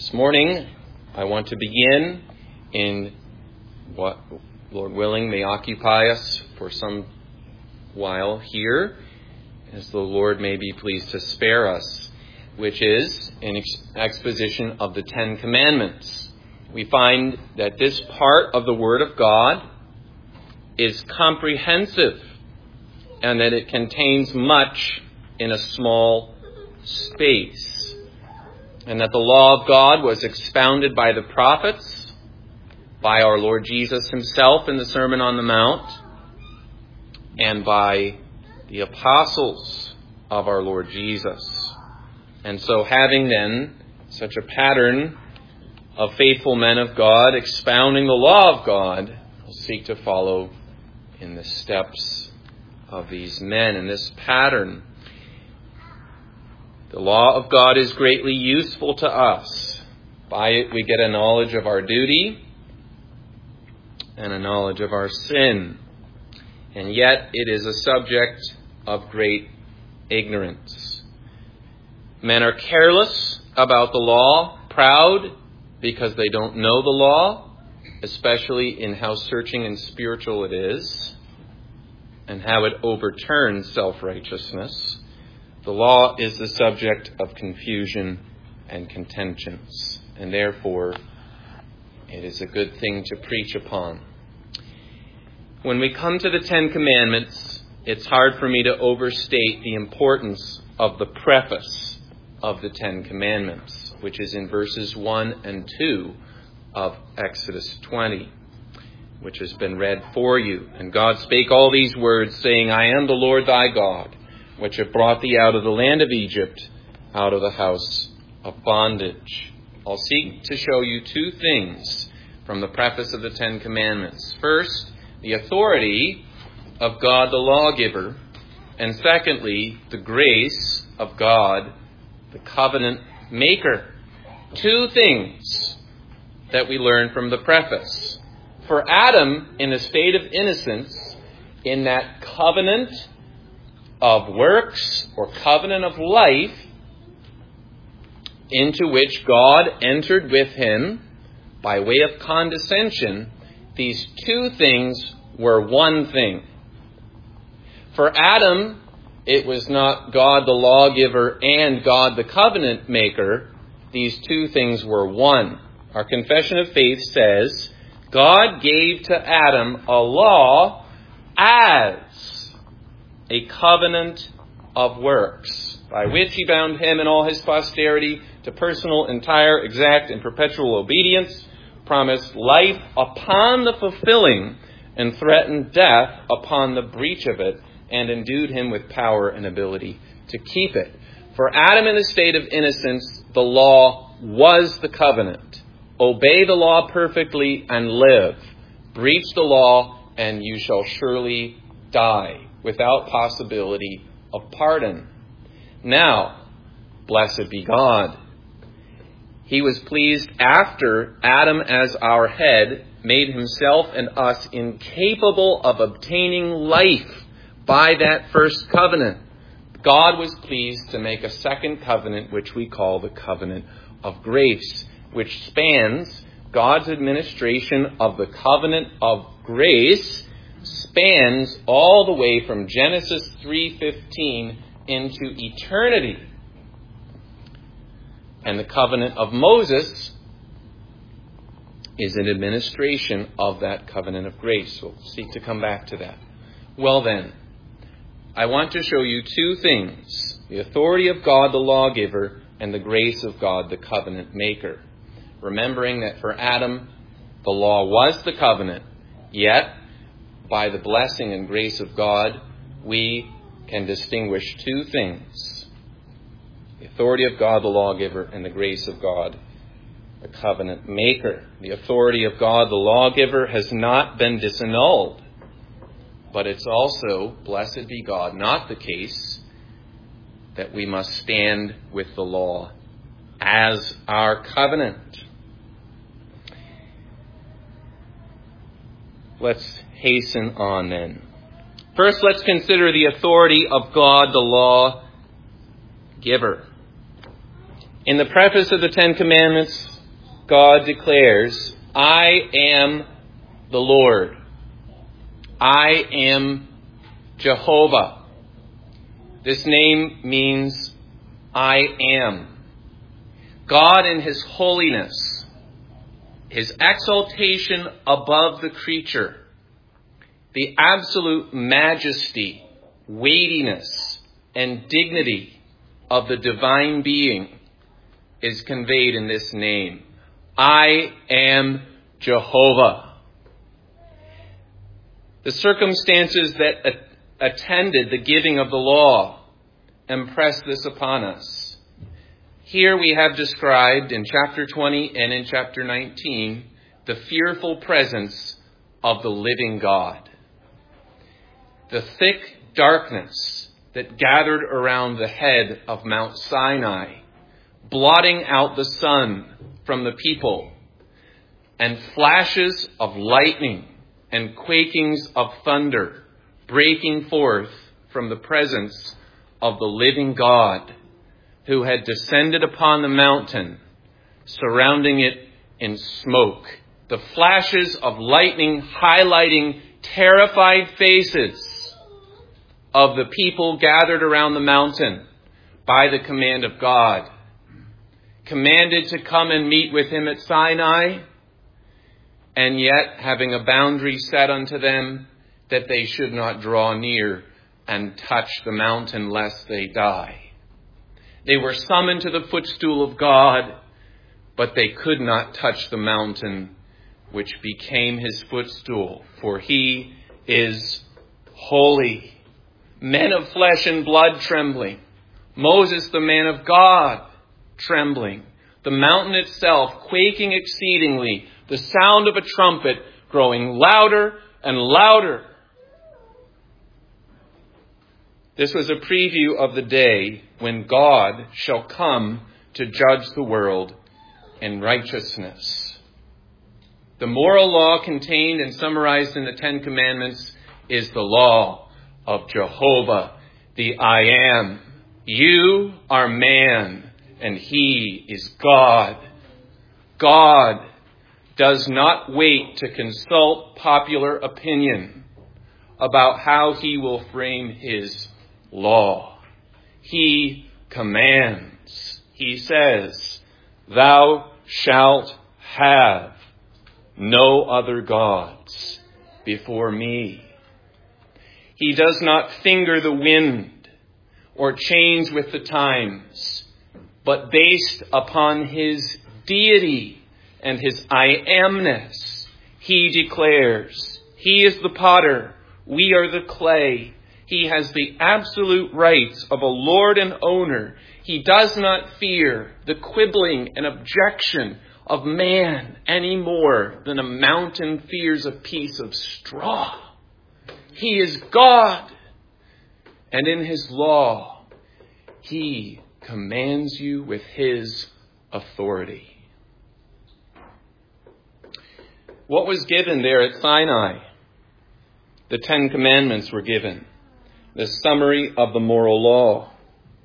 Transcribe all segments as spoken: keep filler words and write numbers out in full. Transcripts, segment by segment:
This morning, I want to begin in what, Lord willing, may occupy us for some while here, as the Lord may be pleased to spare us, which is an ex- exposition of the Ten Commandments. We find that this part of the Word of God is comprehensive and that it contains much in a small space. And that the law of God was expounded by the prophets, by our Lord Jesus himself in the Sermon on the Mount, and by the apostles of our Lord Jesus. And so having then such a pattern of faithful men of God expounding the law of God, we'll seek to follow in the steps of these men in this pattern. The law of God is greatly useful to us. By it we get a knowledge of our duty and a knowledge of our sin. And yet it is a subject of great ignorance. Men are careless about the law, proud because they don't know the law, especially in how searching and spiritual it is, and how it overturns self-righteousness. The law is the subject of confusion and contentions, and therefore it is a good thing to preach upon. When we come to the Ten Commandments, it's hard for me to overstate the importance of the preface of the Ten Commandments, which is in verses one and two of Exodus twenty, which has been read for you. And God spake all these words, saying, I am the Lord thy God, which have brought thee out of the land of Egypt, out of the house of bondage. I'll seek to show you two things from the preface of the Ten Commandments. First, the authority of God the lawgiver, and secondly, the grace of God the covenant maker. Two things that we learn from the preface. For Adam, in a state of innocence, in that covenant of works or covenant of life into which God entered with him by way of condescension, these two things were one thing. For Adam, it was not God the lawgiver and God the covenant maker. These two things were one. Our confession of faith says, God gave to Adam a law as a covenant of works, by which he bound him and all his posterity to personal, entire, exact, and perpetual obedience, promised life upon the fulfilling, and threatened death upon the breach of it, and endued him with power and ability to keep it. For Adam in the state of innocence, the law was the covenant. Obey the law perfectly and live. Breach the law, and you shall surely die, without possibility of pardon. Now, blessed be God. He was pleased after Adam as our head made himself and us incapable of obtaining life by that first covenant. God was pleased to make a second covenant, which we call the covenant of grace, which spans God's administration of the covenant of grace, spans all the way from Genesis three fifteen into eternity. And the covenant of Moses is an administration of that covenant of grace. We'll seek to come back to that. Well then, I want to show you two things: the authority of God the lawgiver and the grace of God the covenant maker. Remembering that for Adam, the law was the covenant, yet by the blessing and grace of God, we can distinguish two things: the authority of God the lawgiver and the grace of God the covenant maker. The authority of God the lawgiver has not been disannulled, but it's also, blessed be God, not the case that we must stand with the law as our covenant. Let's hasten on then. First, let's consider the authority of God, the law giver. In the preface of the Ten Commandments, God declares, I am the Lord. I am Jehovah. This name means I am. God in his holiness, his exaltation above the creature, the absolute majesty, weightiness, and dignity of the divine being is conveyed in this name. I am Jehovah. The circumstances that a- attended the giving of the law impress this upon us. Here we have described in chapter twenty and in chapter nineteen the fearful presence of the living God. The thick darkness that gathered around the head of Mount Sinai, blotting out the sun from the people, and flashes of lightning and quakings of thunder breaking forth from the presence of the living God who had descended upon the mountain, surrounding it in smoke. The flashes of lightning highlighting terrified faces of the people gathered around the mountain by the command of God, commanded to come and meet with him at Sinai, and yet having a boundary set unto them that they should not draw near and touch the mountain lest they die. They were summoned to the footstool of God, but they could not touch the mountain which became his footstool, for he is holy. Men of flesh and blood trembling. Moses, the man of God, trembling. The mountain itself quaking exceedingly. The sound of a trumpet growing louder and louder. This was a preview of the day when God shall come to judge the world in righteousness. The moral law contained and summarized in the Ten Commandments is the law of Jehovah, the I Am. You are man, and he is God. God does not wait to consult popular opinion about how he will frame his law. He commands. He says, thou shalt have no other gods before me. He does not finger the wind or change with the times, but based upon his deity and his I amness, he declares, he is the potter, we are the clay. He has the absolute rights of a lord and owner. He does not fear the quibbling and objection of man any more than a mountain fears a piece of straw. He is God, and in his law, he commands you with his authority. What was given there at Sinai? The Ten Commandments were given, the summary of the moral law.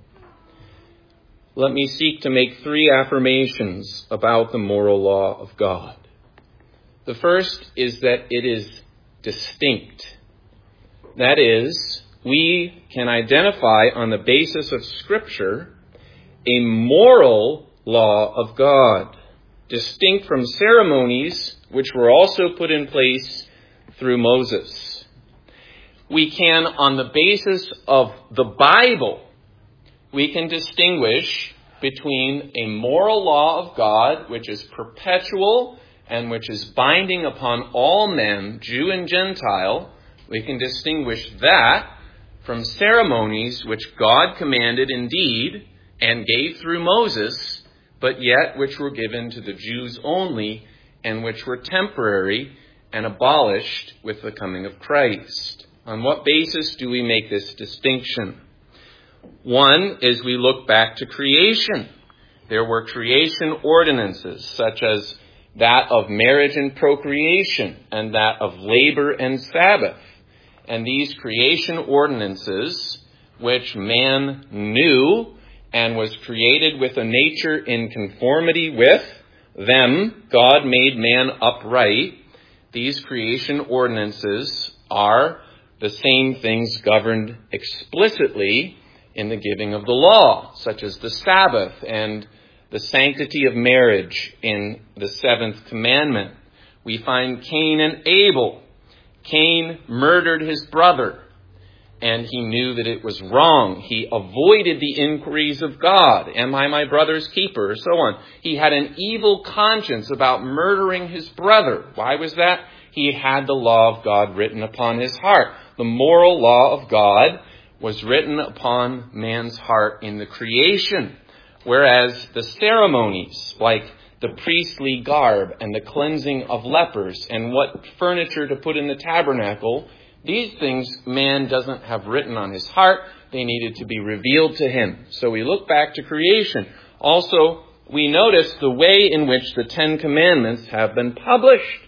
Let me seek to make three affirmations about the moral law of God. The first is that it is distinct. That is, we can identify on the basis of Scripture a moral law of God, distinct from ceremonies which were also put in place through Moses. We can, on the basis of the Bible, we can distinguish between a moral law of God, which is perpetual and which is binding upon all men, Jew and Gentile. We can distinguish that from ceremonies which God commanded indeed and gave through Moses, but yet which were given to the Jews only and which were temporary and abolished with the coming of Christ. On what basis do we make this distinction? One is we look back to creation. There were creation ordinances such as that of marriage and procreation and that of labor and Sabbath. And these creation ordinances, which man knew and was created with a nature in conformity with, them God made man upright, these creation ordinances are the same things governed explicitly in the giving of the law, such as the Sabbath and the sanctity of marriage in the seventh commandment. We find Cain and Abel. Cain murdered his brother, and he knew that it was wrong. He avoided the inquiries of God. Am I my brother's keeper? Or so on. He had an evil conscience about murdering his brother. Why was that? He had the law of God written upon his heart. The moral law of God was written upon man's heart in the creation. Whereas the ceremonies, like the priestly garb and the cleansing of lepers and what furniture to put in the tabernacle, these things man doesn't have written on his heart. They needed to be revealed to him. So we look back to creation. Also, we notice the way in which the Ten Commandments have been published.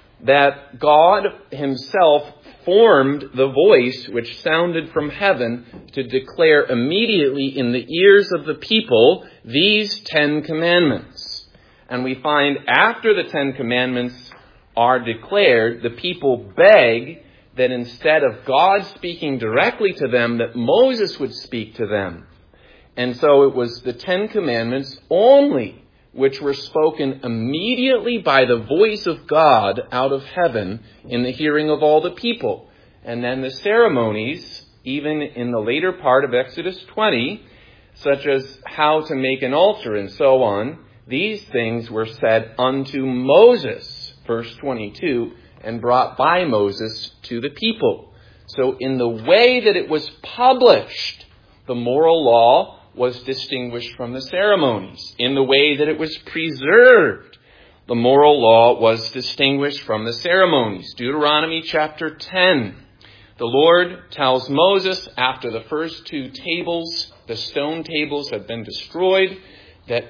That God himself formed the voice which sounded from heaven to declare immediately in the ears of the people these Ten Commandments. And we find after the Ten Commandments are declared, the people beg that instead of God speaking directly to them, that Moses would speak to them. And so it was the Ten Commandments only which were spoken immediately by the voice of God out of heaven in the hearing of all the people. And then the ceremonies, even in the later part of Exodus twenty, such as how to make an altar and so on, these things were said unto Moses, verse twenty-two, and brought by Moses to the people. So in the way that it was published, the moral law was distinguished from the ceremonies. In the way that it was preserved, the moral law was distinguished from the ceremonies. Deuteronomy chapter ten. The Lord tells Moses, after the first two tables, the stone tables had been destroyed, that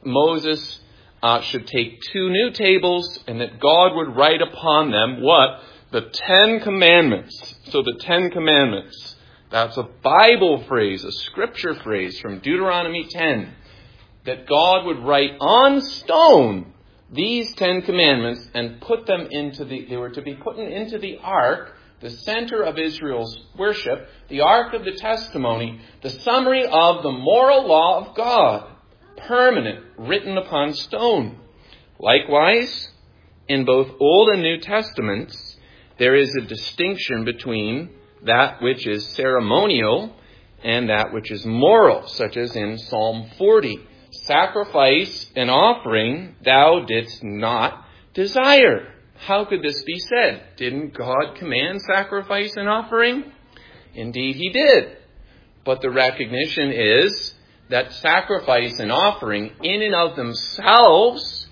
Moses uh, should take two new tables and that God would write upon them what? The Ten Commandments. So the Ten Commandments. That's a Bible phrase, a scripture phrase from Deuteronomy ten. That God would write on stone these Ten Commandments and put them into the, they were to be put into the ark, the center of Israel's worship, the ark of the testimony, the summary of the moral law of God, permanent, written upon stone. Likewise, in both Old and New Testaments, there is a distinction between that which is ceremonial and that which is moral, such as in Psalm forty. Sacrifice and offering thou didst not desire. How could this be said? Didn't God command sacrifice and offering? Indeed he did. But the recognition is that sacrifice and offering in and of themselves,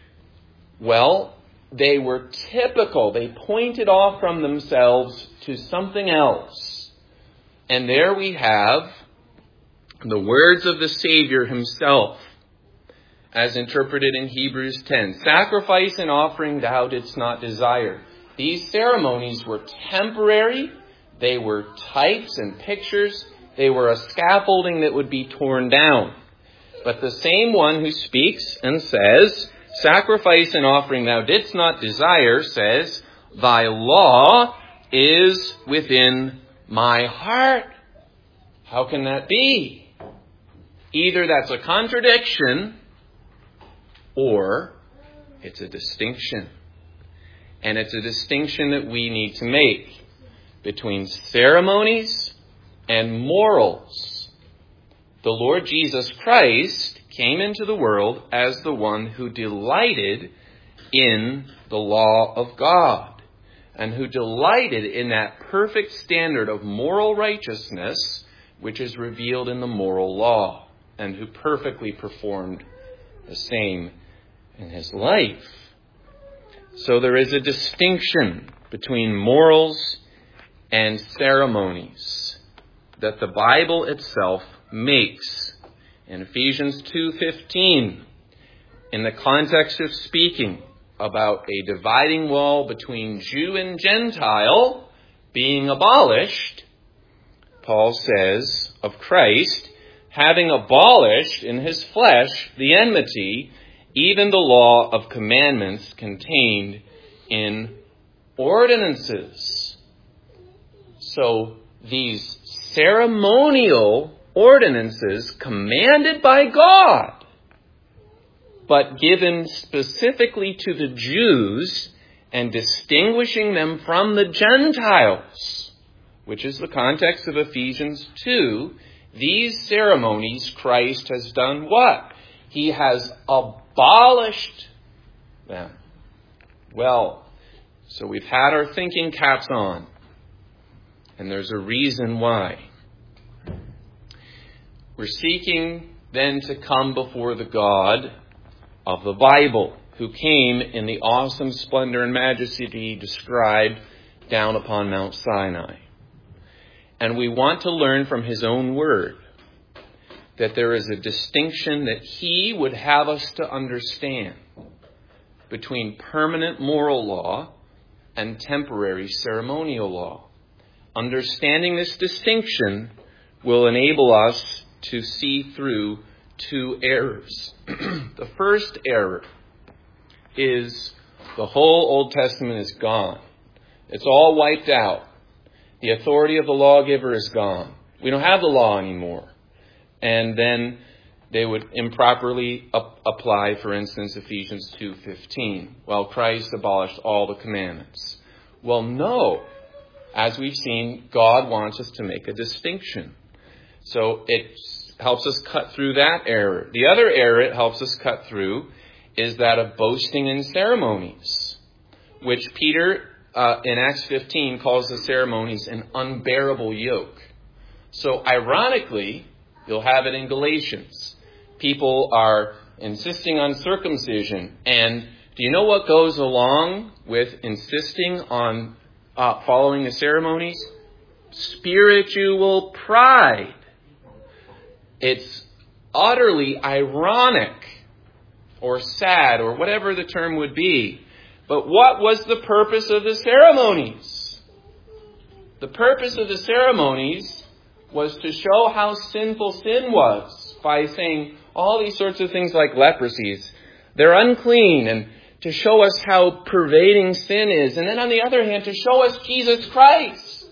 well, they were typical. They pointed off from themselves to something else. And there we have the words of the Savior himself, as interpreted in Hebrews ten. Sacrifice and offering thou didst not desire. These ceremonies were temporary. They were types and pictures. They were a scaffolding that would be torn down. But the same one who speaks and says, sacrifice and offering thou didst not desire, says, thy law is within my heart. How can that be? Either that's a contradiction or it's a distinction. And it's a distinction that we need to make between ceremonies and morals. The Lord Jesus Christ came into the world as the one who delighted in the law of God and who delighted in that perfect standard of moral righteousness which is revealed in the moral law, and who perfectly performed the same in his life. So there is a distinction between morals and ceremonies that the Bible itself makes. In Ephesians two fifteen, in the context of speaking about a dividing wall between Jew and Gentile being abolished, Paul says of Christ, having abolished in his flesh the enmity, even the law of commandments contained in ordinances. So these ceremonial ordinances commanded by God, but given specifically to the Jews and distinguishing them from the Gentiles, which is the context of Ephesians two, these ceremonies Christ has done what? He has abolished them. Well, so we've had our thinking caps on, and there's a reason why. We're seeking then to come before the God of the Bible, who came in the awesome splendor and majesty described down upon Mount Sinai. And we want to learn from his own word that there is a distinction that he would have us to understand between permanent moral law and temporary ceremonial law. Understanding this distinction will enable us to see through two errors. The first error is the whole Old Testament is gone. It's all wiped out. The authority of the lawgiver is gone. We don't have the law anymore. And then they would improperly up- apply, for instance, Ephesians two fifteen. Well, Christ abolished all the commandments. Well, no. As we've seen, God wants us to make a distinction. So it helps us cut through that error. The other error it helps us cut through is that of boasting in ceremonies, which Peter uh, in Acts fifteen calls the ceremonies an unbearable yoke. So ironically, you'll have it in Galatians. People are insisting on circumcision. And do you know what goes along with insisting on uh, following the ceremonies? Spiritual pride. It's utterly ironic or sad or whatever the term would be. But what was the purpose of the ceremonies? The purpose of the ceremonies was to show how sinful sin was by saying all these sorts of things like leprosies. They're unclean, and to show us how pervading sin is. And then on the other hand, to show us Jesus Christ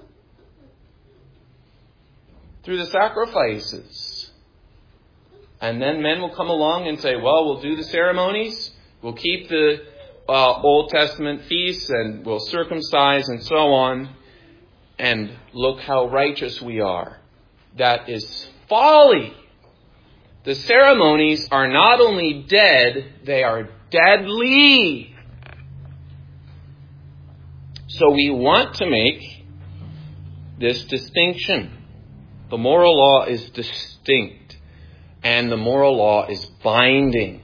through the sacrifices. And then men will come along and say, well, we'll do the ceremonies, we'll keep the uh, Old Testament feasts, and we'll circumcise and so on. And look how righteous we are. That is folly. The ceremonies are not only dead, they are deadly. So we want to make this distinction. The moral law is distinct, and the moral law is binding.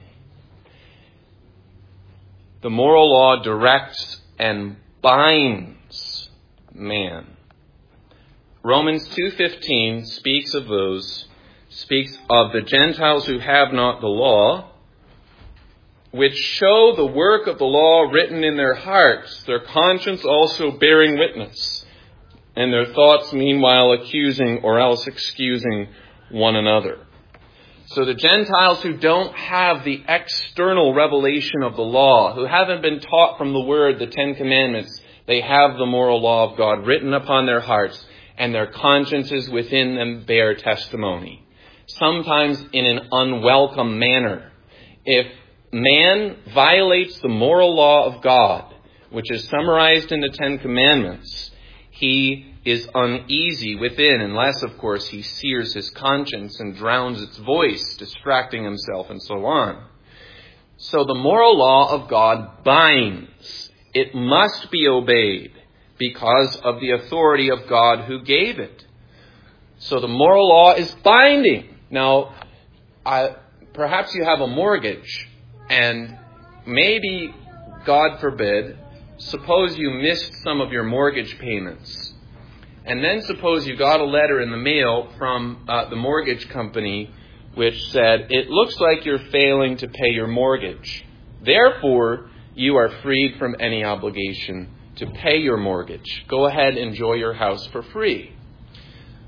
The moral law directs and binds man. Romans two fifteen speaks of those, speaks of the Gentiles who have not the law, which show the work of the law written in their hearts, their conscience also bearing witness, and their thoughts meanwhile accusing or else excusing one another. So the Gentiles who don't have the external revelation of the law, who haven't been taught from the Word, the Ten Commandments, they have the moral law of God written upon their hearts, and their consciences within them bear testimony, sometimes in an unwelcome manner. If man violates the moral law of God, which is summarized in the Ten Commandments, he is uneasy within, unless, of course, he sears his conscience and drowns its voice, distracting himself and so on. So the moral law of God binds. It must be obeyed because of the authority of God who gave it. So the moral law is binding. Now, I, perhaps you have a mortgage, and maybe, God forbid, suppose you missed some of your mortgage payments. And then suppose you got a letter in the mail from uh, the mortgage company which said, it looks like you're failing to pay your mortgage. Therefore, you are freed from any obligation to pay your mortgage. Go ahead, enjoy your house for free.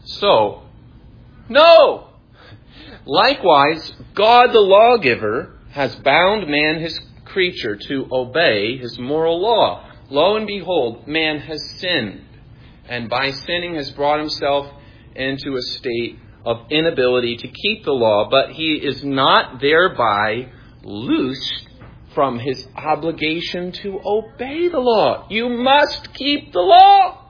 So, no! Likewise, God the lawgiver has bound man, his creature, to obey his moral law. Lo and behold, man has sinned, and by sinning has brought himself into a state of inability to keep the law, but he is not thereby loosed from his obligation to obey the law. You must keep the law.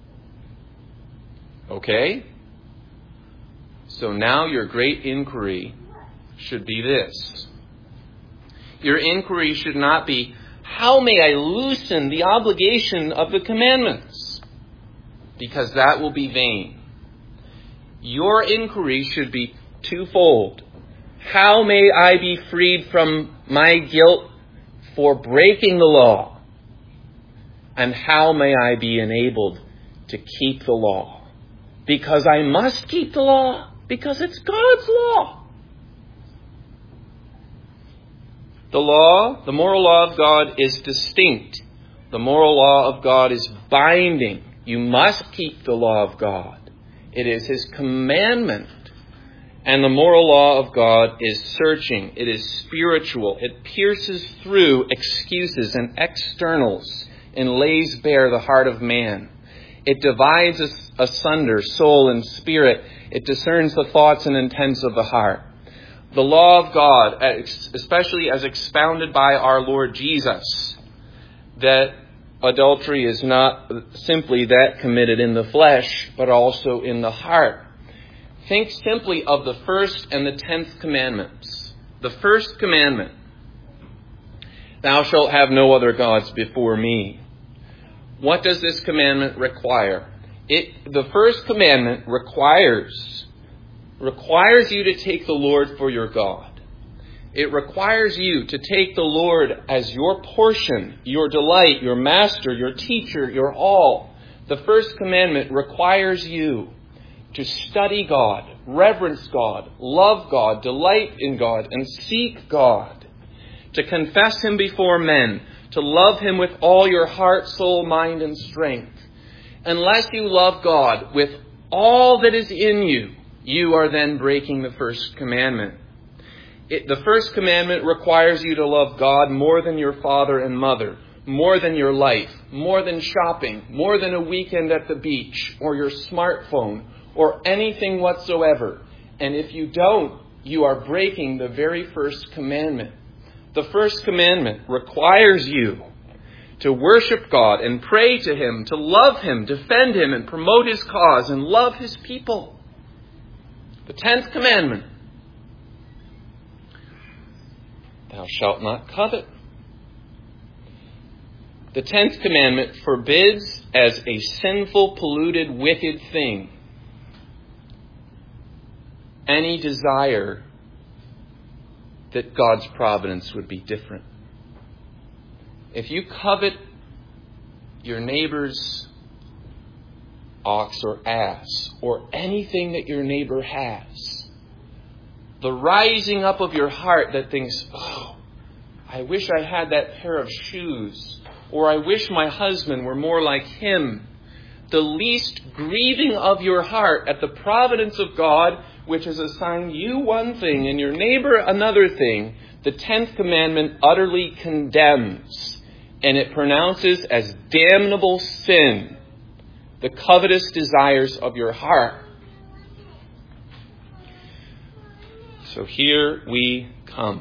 Okay? So now your great inquiry should be this. Your inquiry should not be, how may I loosen the obligation of the commandments? Because that will be vain. Your inquiry should be twofold. How may I be freed from my guilt for breaking the law? And how may I be enabled to keep the law? Because I must keep the law, because it's God's law. The law, the moral law of God is distinct. The moral law of God is binding. You must keep the law of God. It is His commandment. And the moral law of God is searching. It is spiritual. It pierces through excuses and externals and lays bare the heart of man. It divides asunder soul and spirit. It discerns the thoughts and intents of the heart. The law of God, especially as expounded by our Lord Jesus, that adultery is not simply that committed in the flesh, but also in the heart. Think simply of the first and the tenth commandments. The first commandment, thou shalt have no other gods before me. What does this commandment require? It, the first commandment requires, requires you to take the Lord for your God. It requires you to take the Lord as your portion, your delight, your master, your teacher, your all. The first commandment requires you to study God, reverence God, love God, delight in God, and seek God. To confess Him before men, to love Him with all your heart, soul, mind, and strength. Unless you love God with all that is in you, you are then breaking the first commandment. It, the first commandment requires you to love God more than your father and mother, more than your life, more than shopping, more than a weekend at the beach, or your smartphone, or anything whatsoever. And if you don't, you are breaking the very first commandment. The first commandment requires you to worship God and pray to Him, to love Him, defend Him, and promote His cause, and love His people. The tenth commandment, thou shalt not covet. The tenth commandment forbids as a sinful, polluted, wicked thing any desire that God's providence would be different. If you covet your neighbor's ox or ass, or anything that your neighbor has, the rising up of your heart that thinks, oh, I wish I had that pair of shoes, or I wish my husband were more like him, the least grieving of your heart at the providence of God, which has assigned you one thing and your neighbor another thing, the tenth commandment utterly condemns, and it pronounces as damnable sin the covetous desires of your heart. So here we come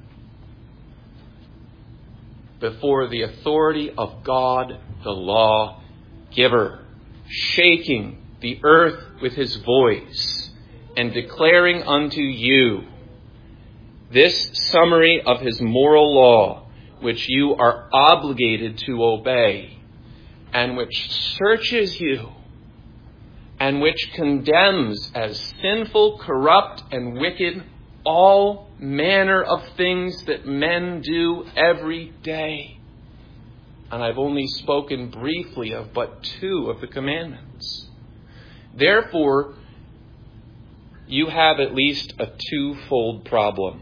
before the authority of God, the law giver, shaking the earth with His voice and declaring unto you this summary of His moral law, which you are obligated to obey, and which searches you, and which condemns as sinful, corrupt, and wicked all manner of things that men do every day. And I've only spoken briefly of but two of the commandments. Therefore, you have at least a twofold problem.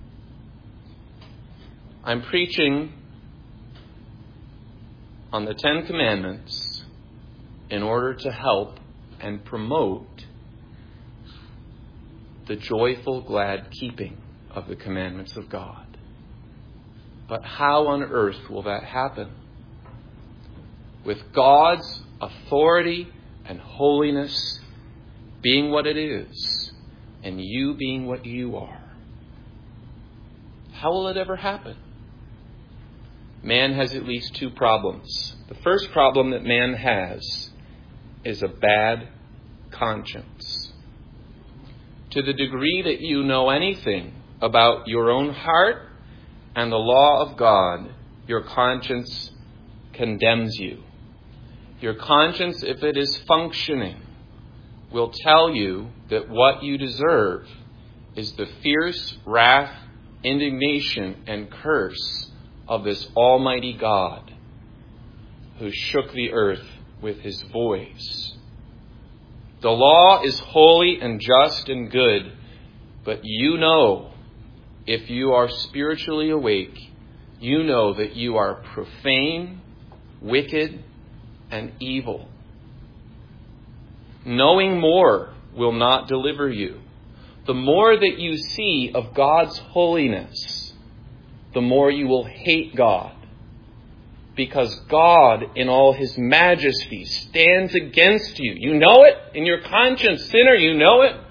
I'm preaching on the Ten Commandments in order to help and promote the joyful, glad keeping of the commandments of God. But how on earth will that happen? With God's authority and holiness being what it is, and you being what you are. How will it ever happen? Man has at least two problems. The first problem that man has is a bad conscience. To the degree that you know anything about your own heart and the law of God, your conscience condemns you. Your conscience, if it is functioning, will tell you that what you deserve is the fierce wrath, indignation, and curse of this Almighty God who shook the earth with his voice. The law is holy and just and good, but you know, if you are spiritually awake, you know that you are profane, wicked, and evil. Knowing more will not deliver you. The more that you see of God's holiness, the more you will hate God. Because God, in all his majesty, stands against you. You know it in your conscience, sinner, you know it.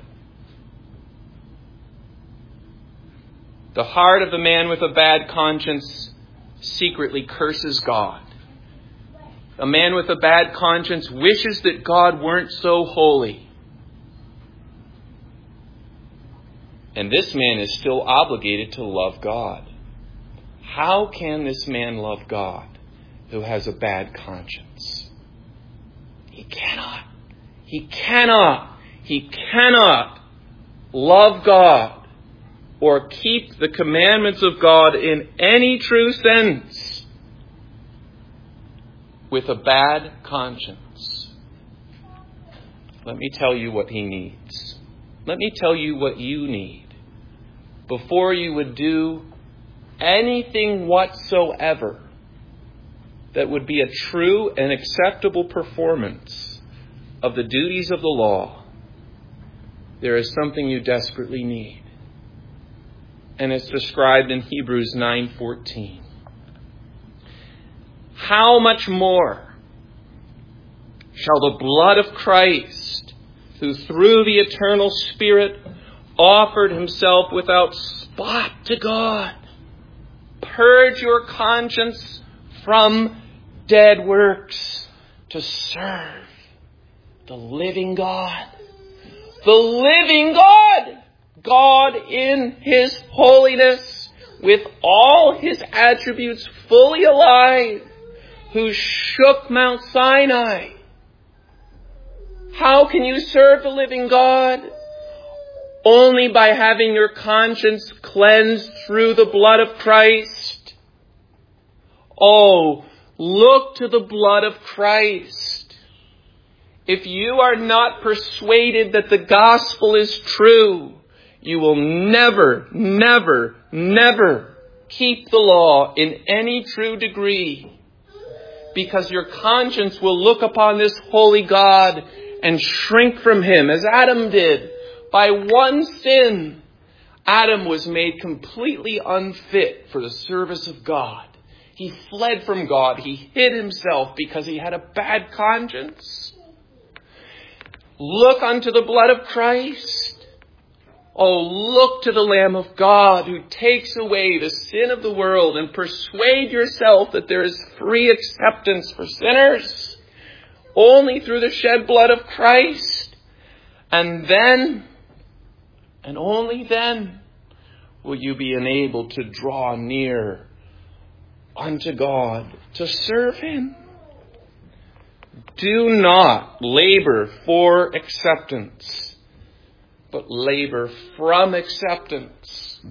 The heart of the man with a bad conscience secretly curses God. A man with a bad conscience wishes that God weren't so holy. And this man is still obligated to love God. How can this man love God who has a bad conscience? He cannot. He cannot. He cannot love God or keep the commandments of God in any true sense with a bad conscience. Let me tell you what he needs. Let me tell you what you need before you would do anything whatsoever that would be a true and acceptable performance of the duties of the law. There is something you desperately need. And it's described in Hebrews nine fourteen. How much more shall the blood of Christ, who through the eternal Spirit offered himself without spot to God, purge your conscience from dead works to serve the living God. The living God! God in his holiness, with all his attributes fully alive, who shook Mount Sinai. How can you serve the living God? Only by having your conscience cleansed through the blood of Christ. Oh, look to the blood of Christ. If you are not persuaded that the gospel is true, you will never, never, never keep the law in any true degree. Because your conscience will look upon this holy God and shrink from him, as Adam did. By one sin, Adam was made completely unfit for the service of God. He fled from God. He hid himself because he had a bad conscience. Look unto the blood of Christ. Oh, look to the Lamb of God who takes away the sin of the world, and persuade yourself that there is free acceptance for sinners only through the shed blood of Christ. And then, and only then, will you be enabled to draw near unto God, to serve him. Do not labor for acceptance, but labor from acceptance.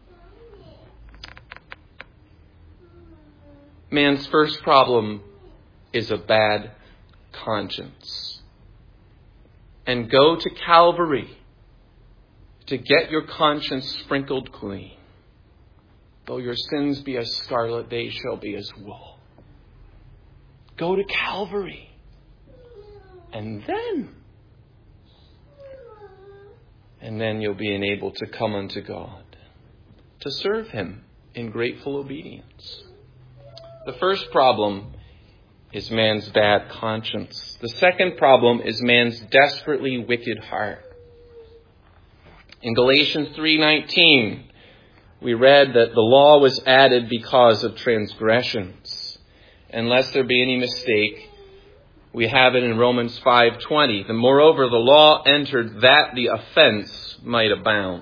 Man's first problem is a bad conscience. And go to Calvary to get your conscience sprinkled clean. Though your sins be as scarlet, they shall be as wool. Go to Calvary. And then, and then you'll be enabled to come unto God, to serve him in grateful obedience. The first problem is man's bad conscience. The second problem is man's desperately wicked heart. In Galatians three nineteen, we read that the law was added because of transgressions. Unless there be any mistake, we have it in Romans five twenty. The moreover, the law entered that the offense might abound.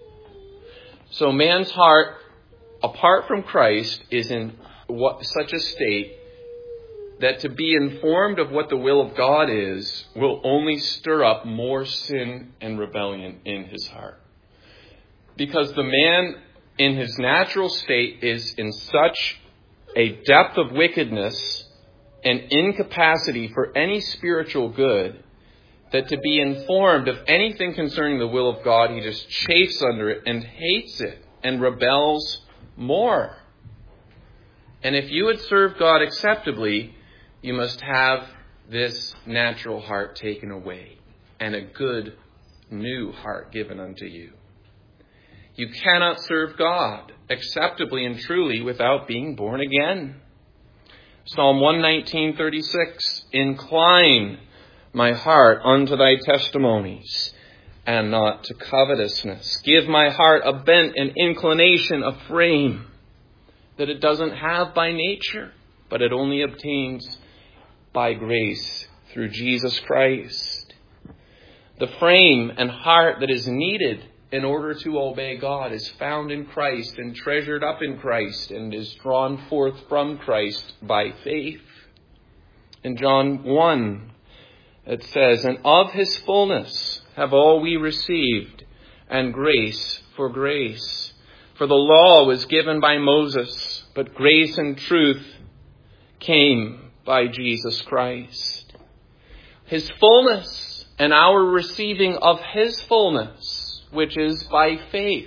So man's heart, apart from Christ, is in what, such a state that to be informed of what the will of God is will only stir up more sin and rebellion in his heart. Because the man in his natural state is in such a depth of wickedness and incapacity for any spiritual good that to be informed of anything concerning the will of God, he just chafes under it and hates it and rebels more. And if you would serve God acceptably, you must have this natural heart taken away and a good new heart given unto you. You cannot serve God acceptably and truly without being born again. Psalm one nineteen thirty-six, incline my heart unto thy testimonies and not to covetousness. Give my heart a bent and inclination of frame that it doesn't have by nature, but it only obtains by grace through Jesus Christ. The frame and heart that is needed in order to obey God is found in Christ and treasured up in Christ and is drawn forth from Christ by faith. In John one, it says, and of his fullness have all we received, and grace for grace. For the law was given by Moses, but grace and truth came by Jesus Christ. His fullness and our receiving of his fullness, which is by faith.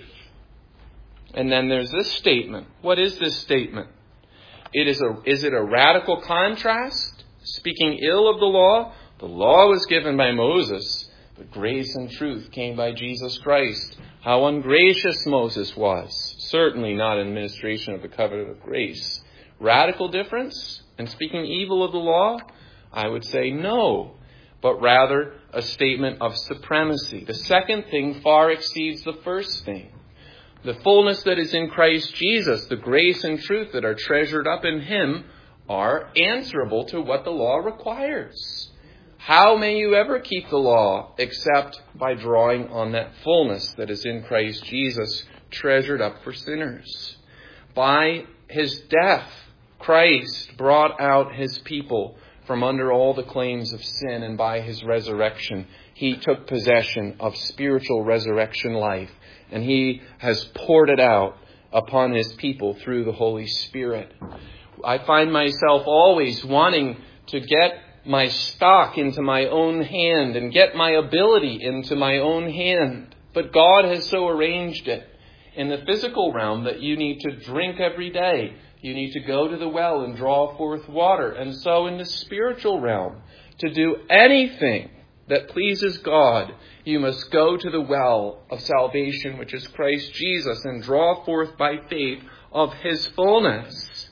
And then there's this statement. What is this statement? It is a, is it a radical contrast? Speaking ill of the law? The law was given by Moses, but grace and truth came by Jesus Christ. How ungracious Moses was. Certainly not in administration of the covenant of grace. Radical difference? And speaking evil of the law? I would say no, but rather a statement of supremacy. The second thing far exceeds the first thing. The fullness that is in Christ Jesus, the grace and truth that are treasured up in him, are answerable to what the law requires. How may you ever keep the law except by drawing on that fullness that is in Christ Jesus, treasured up for sinners? By his death, Christ brought out his people from under all the claims of sin, and by his resurrection, he took possession of spiritual resurrection life, and he has poured it out upon his people through the Holy Spirit. I find myself always wanting to get my stock into my own hand and get my ability into my own hand. But God has so arranged it in the physical realm that you need to drink every day. You need to go to the well and draw forth water. And so in the spiritual realm, to do anything that pleases God, you must go to the well of salvation, which is Christ Jesus, and draw forth by faith of his fullness.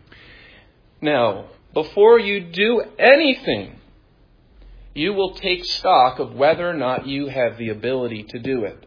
Now, before you do anything, you will take stock of whether or not you have the ability to do it.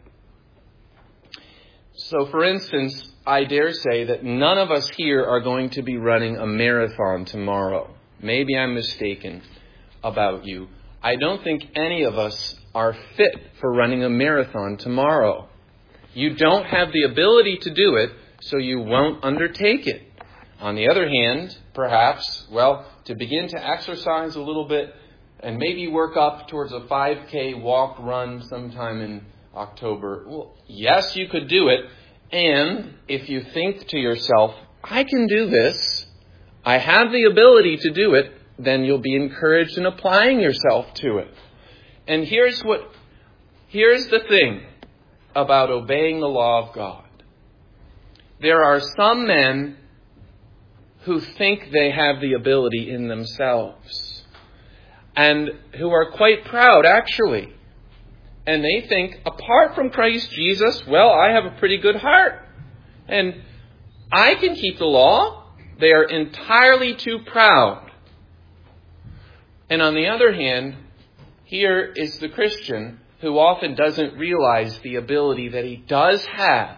So, for instance, I dare say that none of us here are going to be running a marathon tomorrow. Maybe I'm mistaken about you. I don't think any of us are fit for running a marathon tomorrow. You don't have the ability to do it, so you won't undertake it. On the other hand, perhaps, well, to begin to exercise a little bit and maybe work up towards a five K walk run sometime in October. Well, yes, you could do it. And if you think to yourself, I can do this, I have the ability to do it, then you'll be encouraged in applying yourself to it. And here's what, here's the thing about obeying the law of God. There are some men who think they have the ability in themselves and who are quite proud, actually. And they think, apart from Christ Jesus, well, I have a pretty good heart. And I can keep the law. They are entirely too proud. And on the other hand, here is the Christian who often doesn't realize the ability that he does have.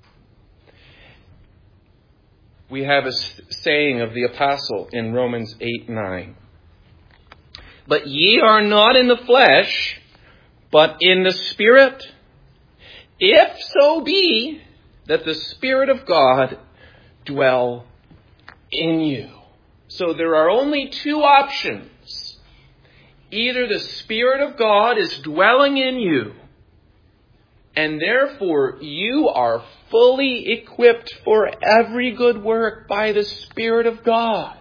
We have a saying of the apostle in Romans eight nine. But ye are not in the flesh, but in the Spirit, if so be that the Spirit of God dwell in you. So there are only two options. Either the Spirit of God is dwelling in you, and therefore you are fully equipped for every good work by the Spirit of God.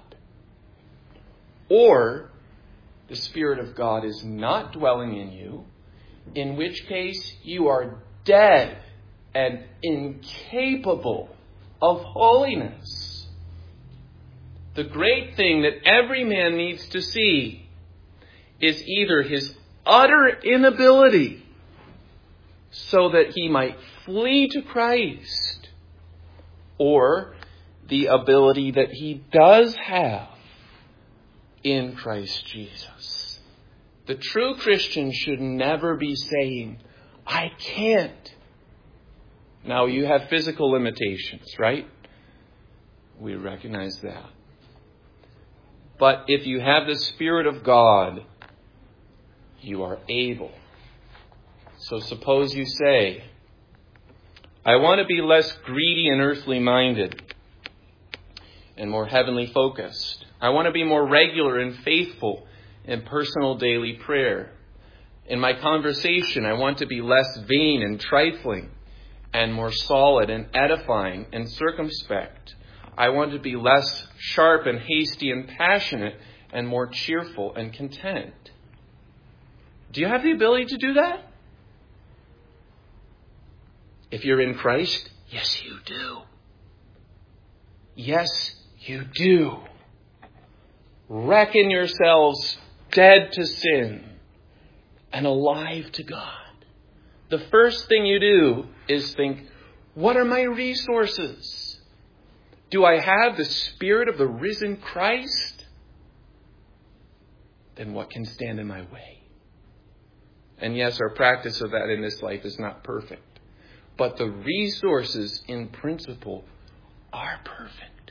Or the Spirit of God is not dwelling in you, in which case you are dead and incapable of holiness. The great thing that every man needs to see is either his utter inability so that he might flee to Christ, or the ability that he does have in Christ Jesus. The true Christian should never be saying, I can't. Now, you have physical limitations, right? We recognize that. But if you have the Spirit of God, you are able. So suppose you say, I want to be less greedy and earthly minded and more heavenly focused. I want to be more regular and faithful in personal daily prayer. In my conversation, I want to be less vain and trifling and more solid and edifying and circumspect. I want to be less sharp and hasty and passionate and more cheerful and content. Do you have the ability to do that? If you're in Christ, yes, you do. Yes, you do. Reckon yourselves dead to sin and alive to God. The first thing you do is think, what are my resources? Do I have the Spirit of the risen Christ? Then what can stand in my way? And yes, our practice of that in this life is not perfect. But the resources in principle are perfect.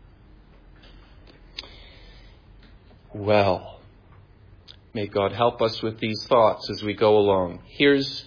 Well, may God help us with these thoughts as we go along. Here's,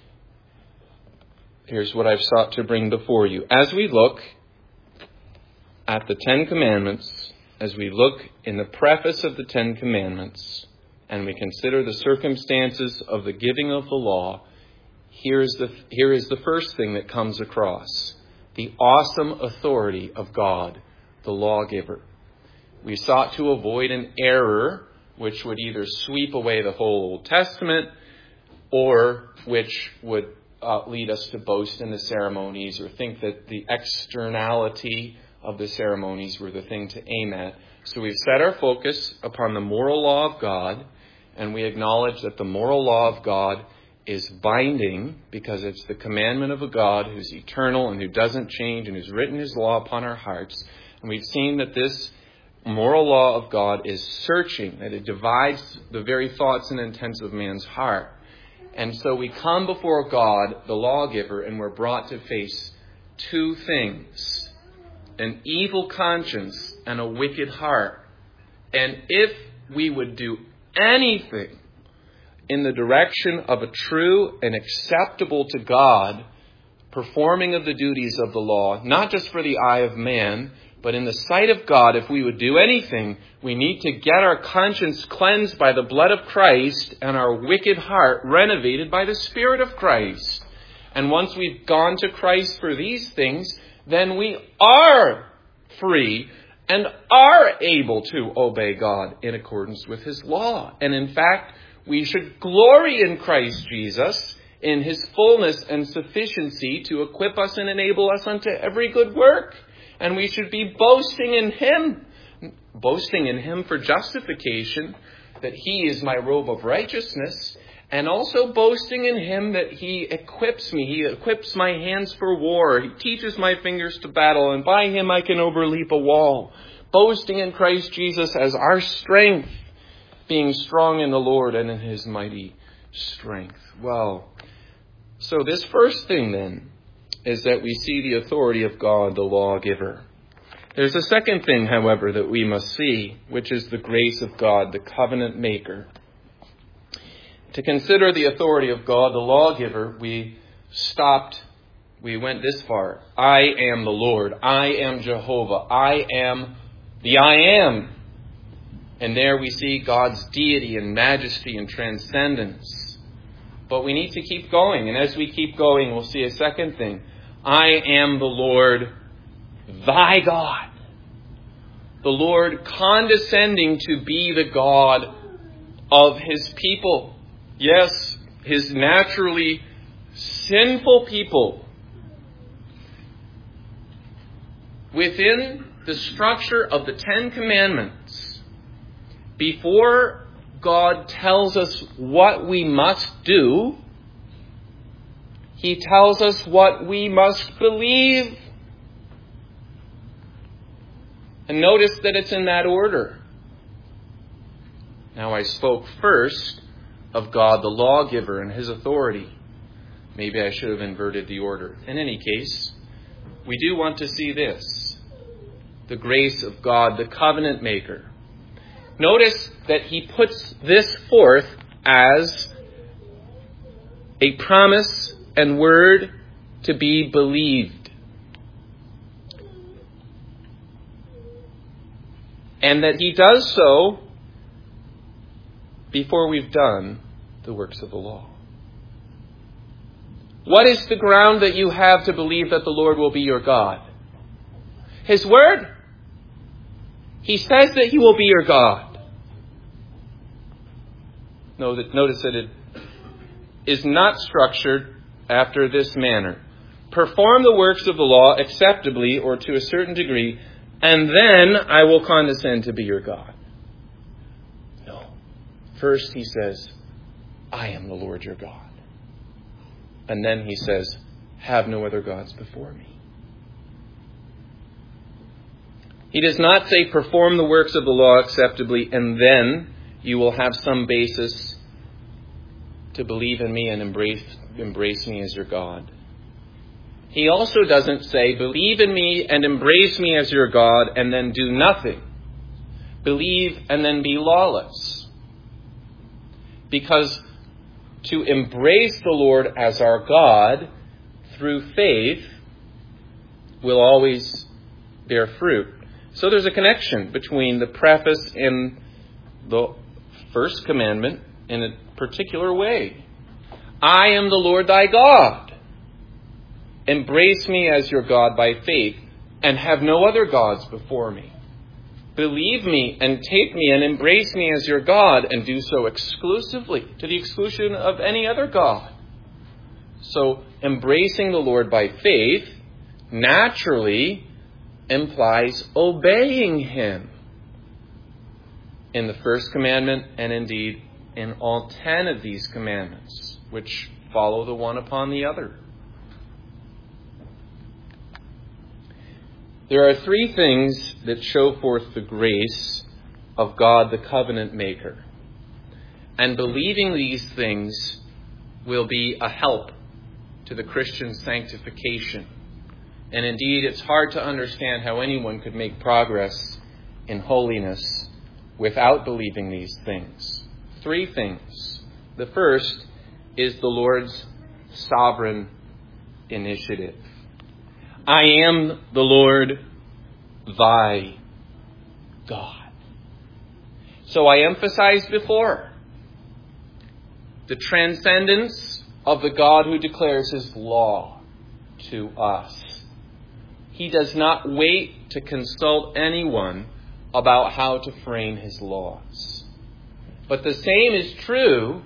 here's what I've sought to bring before you. As we look at the Ten Commandments, as we look in the preface of the Ten Commandments, and we consider the circumstances of the giving of the law, here is the, here is the first thing that comes across. The awesome authority of God, the lawgiver. We sought to avoid an error which would either sweep away the whole Old Testament or which would uh, lead us to boast in the ceremonies or think that the externality of the ceremonies were the thing to aim at. So we've set our focus upon the moral law of God, and we acknowledge that the moral law of God is binding because it's the commandment of a God who's eternal and who doesn't change and who's written his law upon our hearts. And we've seen that this moral law of God is searching, that it divides the very thoughts and intents of man's heart. And so we come before God, the lawgiver, and we're brought to face two things: an evil conscience and a wicked heart. And if we would do anything in the direction of a true and acceptable to God performing of the duties of the law, not just for the eye of man, but in the sight of God, if we would do anything, we need to get our conscience cleansed by the blood of Christ and our wicked heart renovated by the Spirit of Christ. And once we've gone to Christ for these things, then we are free and are able to obey God in accordance with his law. And in fact, we should glory in Christ Jesus, in his fullness and sufficiency to equip us and enable us unto every good work. And we should be boasting in him, boasting in him for justification, that he is my robe of righteousness, And also boasting in him that he equips me. He equips my hands for war. He teaches my fingers to battle. And by him I can overleap a wall. Boasting in Christ Jesus as our strength. Being strong in the Lord and in his mighty strength. Well, so this first thing then is that we see the authority of God, the lawgiver. There's a second thing, however, that we must see, which is the grace of God, the covenant maker. To consider the authority of God, the lawgiver, we stopped, we went this far. I am the Lord. I am Jehovah. I am the I am. And there we see God's deity and majesty and transcendence. But we need to keep going. And as we keep going, we'll see a second thing. I am the Lord, thy God. The Lord condescending to be the God of his people. Yes, his naturally sinful people. Within the structure of the Ten Commandments, before God tells us what we must do, he tells us what we must believe. And notice that it's in that order. Now I spoke first of God, the lawgiver, and his authority. Maybe I should have inverted the order. In any case, we do want to see this. The grace of God, the covenant maker. Notice that he puts this forth as a promise and word to be believed. And that he does so before we've done the works of the law. What is the ground that you have to believe that the Lord will be your God? His word. He says that he will be your God. Notice that it is not structured after this manner. Perform the works of the law acceptably or to a certain degree, and then I will condescend to be your God. No. First he says, I am the Lord your God. And then he says, have no other gods before me. He does not say perform the works of the law acceptably and then you will have some basis to believe in me and embrace, embrace me as your God. He also doesn't say believe in me and embrace me as your God and then do nothing. Believe and then be lawless. Because to embrace the Lord as our God through faith will always bear fruit. So there's a connection between the preface and the first commandment in a particular way. I am the Lord thy God. Embrace me as your God by faith and have no other gods before me. Believe me and take me and embrace me as your God and do so exclusively to the exclusion of any other God. So embracing the Lord by faith naturally implies obeying him in the first commandment and indeed in all ten of these commandments, which follow the one upon the other. There are three things that show forth the grace of God, the covenant maker. And believing these things will be a help to the Christian sanctification. And indeed, it's hard to understand how anyone could make progress in holiness without believing these things. Three things. The first is the Lord's sovereign initiative. I am the Lord, thy God. So I emphasized before the transcendence of the God who declares his law to us. He does not wait to consult anyone about how to frame his laws. But the same is true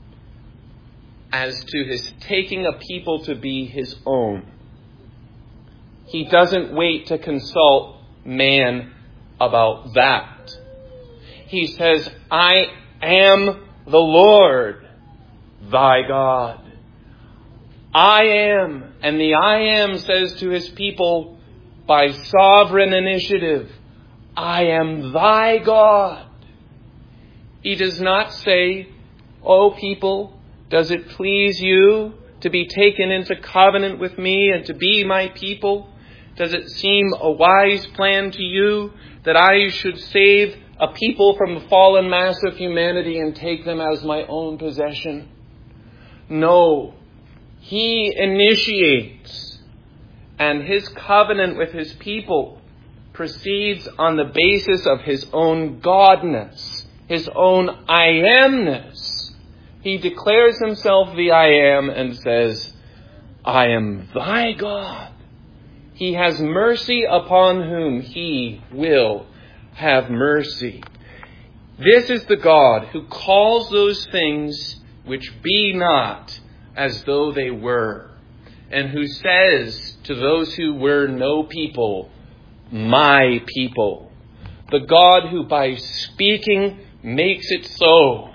as to his taking a people to be his own. He doesn't wait to consult man about that. He says, I am the Lord. thy God. I am, and the I am says to his people by sovereign initiative, I am thy God. He does not say, O people, does it please you to be taken into covenant with me and to be my people? Does it seem a wise plan to you that I should save a people from the fallen mass of humanity and take them as my own possession? No. He initiates, and his covenant with his people proceeds on the basis of his own godness, his own I amness. He declares himself the I am and says, I am thy God. He has mercy upon whom he will have mercy. This is the God who calls those things which be not as though they were, and who says to those who were no people, my people. The God who by speaking makes it so.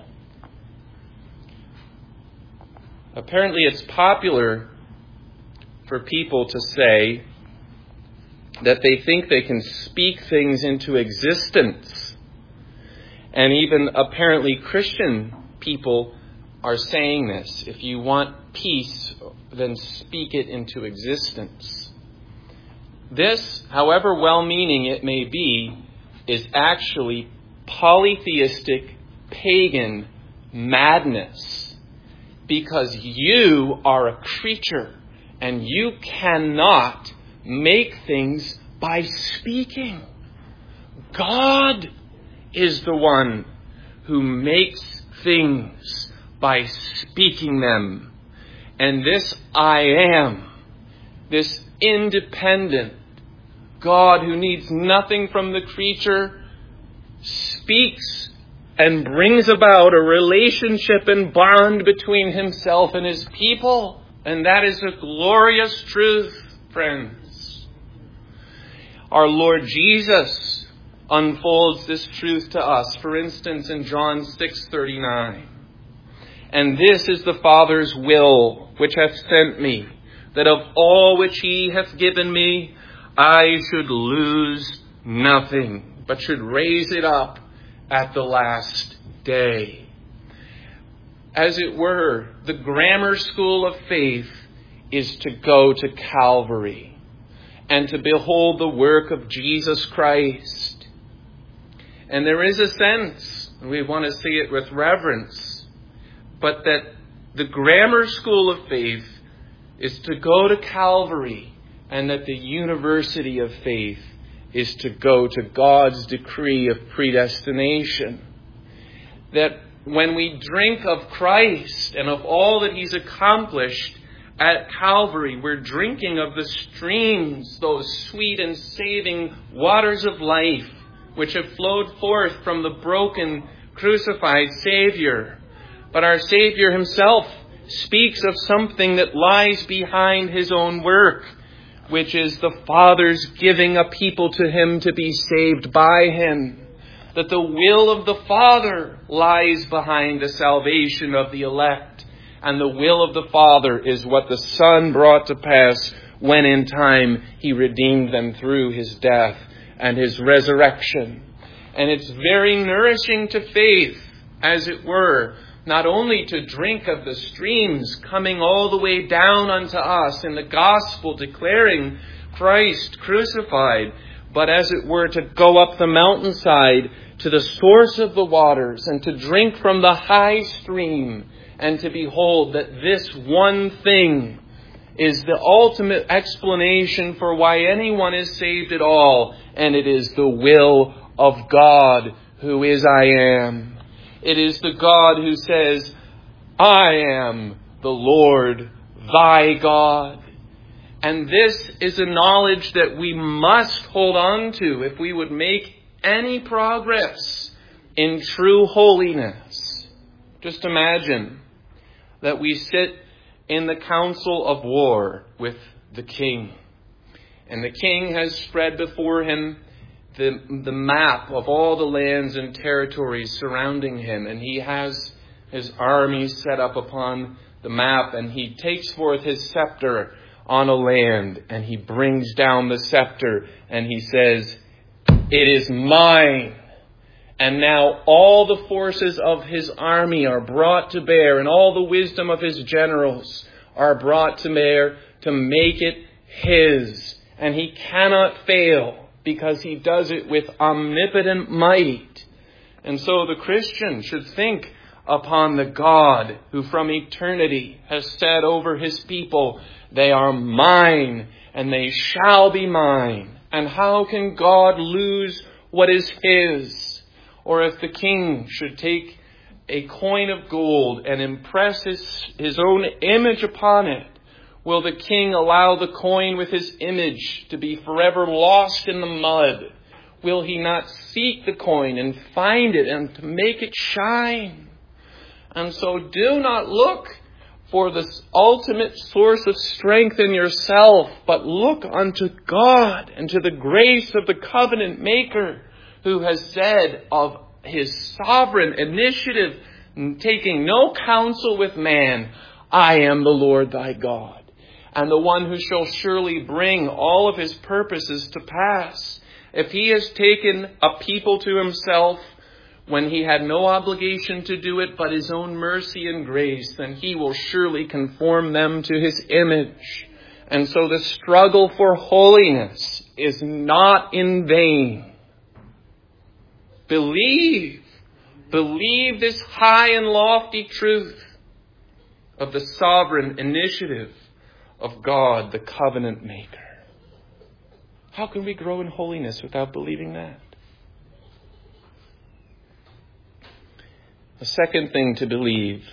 Apparently it's popular for people to say that they think they can speak things into existence. And even apparently Christian people are saying this. If you want peace, then speak it into existence. This, however well-meaning it may be, is actually polytheistic, pagan madness. Because you are a creature and you cannot make things by speaking. God is the one who makes things by speaking them. And this I am, this independent God who needs nothing from the creature, speaks and brings about a relationship and bond between himself and his people. And that is a glorious truth, friends. Our Lord Jesus unfolds this truth to us, for instance, in John six thirty-nine. And this is the Father's will, which hath sent me, that of all which he hath given me, I should lose nothing, but should raise it up at the last day. As it were, the grammar school of faith is to go to Calvary and to behold the work of Jesus Christ. And there is a sense, we want to see it with reverence, but that the grammar school of faith is to go to Calvary, and that the university of faith is to go to God's decree of predestination. That when we drink of Christ and of all that he's accomplished at Calvary, we're drinking of the streams, those sweet and saving waters of life, which have flowed forth from the broken, crucified Savior. But our Savior himself speaks of something that lies behind his own work, which is the Father's giving a people to him to be saved by him. That the will of the Father lies behind the salvation of the elect. And the will of the Father is what the Son brought to pass when in time he redeemed them through his death and his resurrection. And it's very nourishing to faith, as it were, not only to drink of the streams coming all the way down unto us in the gospel declaring Christ crucified, but as it were to go up the mountainside to the source of the waters and to drink from the high stream and to behold that this one thing is the ultimate explanation for why anyone is saved at all, and it is the will of God who is I am. It is the God who says, I am the Lord thy God. And this is a knowledge that we must hold on to if we would make any progress in true holiness. Just imagine that we sit in the council of war with the king. And the king has spread before him the, the map of all the lands and territories surrounding him. And he has his army set up upon the map, and he takes forth his scepter on a land, and he brings down the scepter, and he says, "It is mine." And now all the forces of his army are brought to bear, and all the wisdom of his generals are brought to bear to make it his. And he cannot fail, because he does it with omnipotent might. And so the Christian should think upon the God who from eternity has said over his people, "They are mine, and they shall be mine." And how can God lose what is his? Or if the king should take a coin of gold and impress his, his own image upon it, will the king allow the coin with his image to be forever lost in the mud? Will he not seek the coin and find it and to make it shine? And so do not look for this ultimate source of strength in yourself, but look unto God and to the grace of the covenant maker, who has said of his sovereign initiative, taking no counsel with man, "I am the Lord thy God," and the one who shall surely bring all of his purposes to pass. If he has taken a people to himself when he had no obligation to do it but his own mercy and grace, then he will surely conform them to his image. And so the struggle for holiness is not in vain. Believe, believe this high and lofty truth of the sovereign initiative of God, the covenant maker. How can we grow in holiness without believing that? The second thing to believe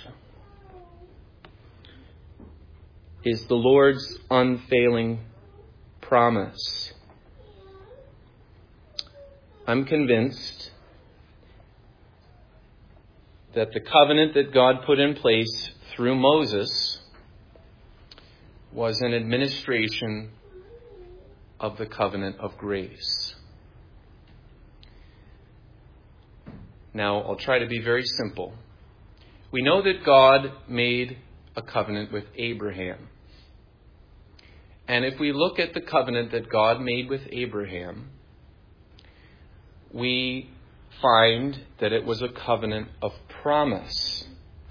is the Lord's unfailing promise. I'm convinced that the covenant that God put in place through Moses was an administration of the covenant of grace. Now, I'll try to be very simple. We know that God made a covenant with Abraham. And if we look at the covenant that God made with Abraham, we find that it was a covenant of promise.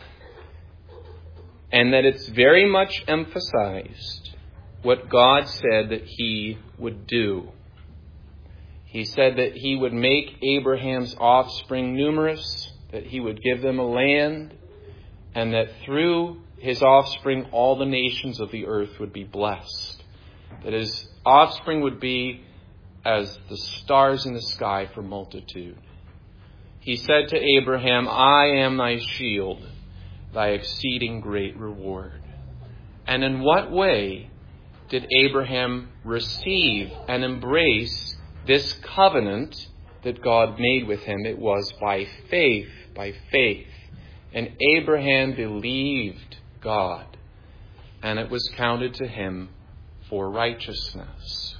And that it's very much emphasized what God said that he would do. He said that he would make Abraham's offspring numerous, that he would give them a land, and that through his offspring all the nations of the earth would be blessed. That his offspring would be as the stars in the sky for multitude. He said to Abraham, "I am thy shield, thy exceeding great reward." And in what way did Abraham receive and embrace this covenant that God made with him? It was by faith, by faith. And Abraham believed God, and it was counted to him for righteousness.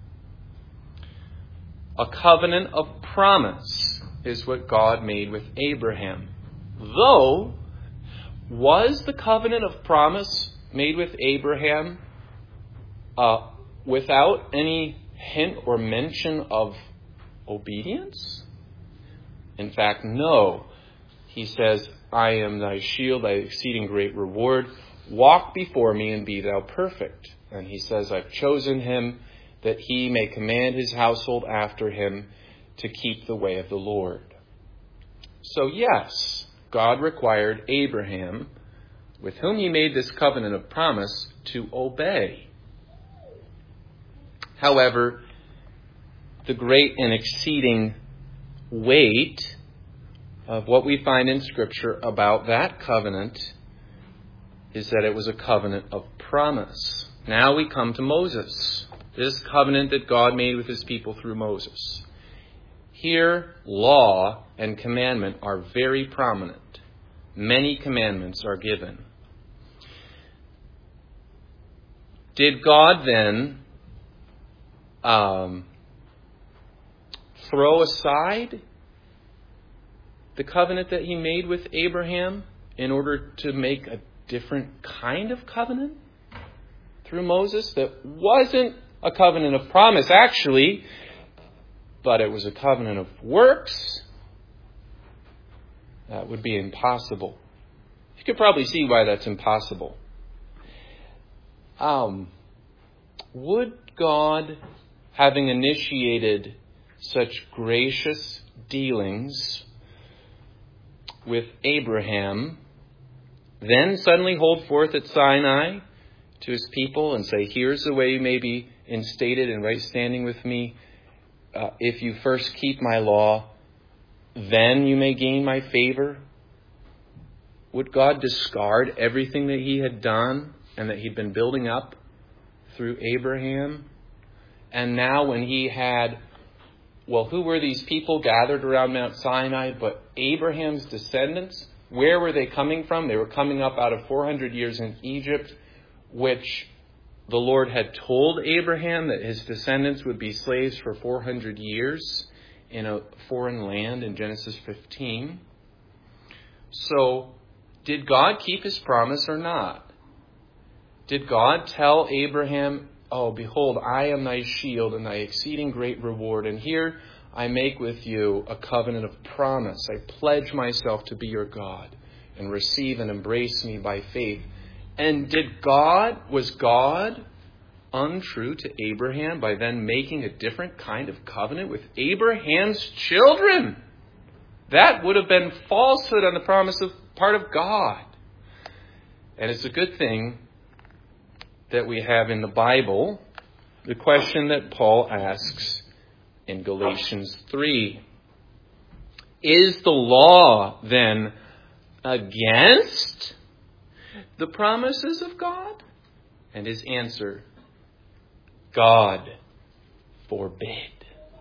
A covenant of promise is what God made with Abraham. Though, was the covenant of promise made with Abraham uh, without any hint or mention of obedience? In fact, no. He says, "I am thy shield, thy exceeding great reward. Walk before me and be thou perfect." And he says, "I've chosen him that he may command his household after him to keep the way of the Lord." So yes, God required Abraham, with whom he made this covenant of promise, to obey. However, the great and exceeding weight of what we find in Scripture about that covenant is that it was a covenant of promise. Now we come to Moses, this covenant that God made with his people through Moses. Here, law and commandment are very prominent. Many commandments are given. Did God then um, throw aside the covenant that he made with Abraham in order to make a different kind of covenant through Moses that wasn't a covenant of promise, actually, but it was a covenant of works? That would be impossible. You could probably see why that's impossible. Um, would God, having initiated such gracious dealings with Abraham, then suddenly hold forth at Sinai to his people and say, here's the way you may be instated in right standing with me. Uh, if you first keep my law, then you may gain my favor? Would God discard everything that he had done and that he'd been building up through Abraham? And now when he had, well, who were these people gathered around Mount Sinai but Abraham's descendants? Where were they coming from? They were coming up out of four hundred years in Egypt, which the Lord had told Abraham that his descendants would be slaves for four hundred years in a foreign land in Genesis fifteen. So, did God keep his promise or not? Did God tell Abraham, oh, behold, I am thy shield and thy exceeding great reward, and here I make with you a covenant of promise. I pledge myself to be your God, and receive and embrace me by faith. And did God, was God untrue to Abraham by then making a different kind of covenant with Abraham's children? That would have been falsehood on the promise of part of God. And it's a good thing that we have in the Bible the question that Paul asks in Galatians three. Is the law then against the promises of God? And his answer, God forbid.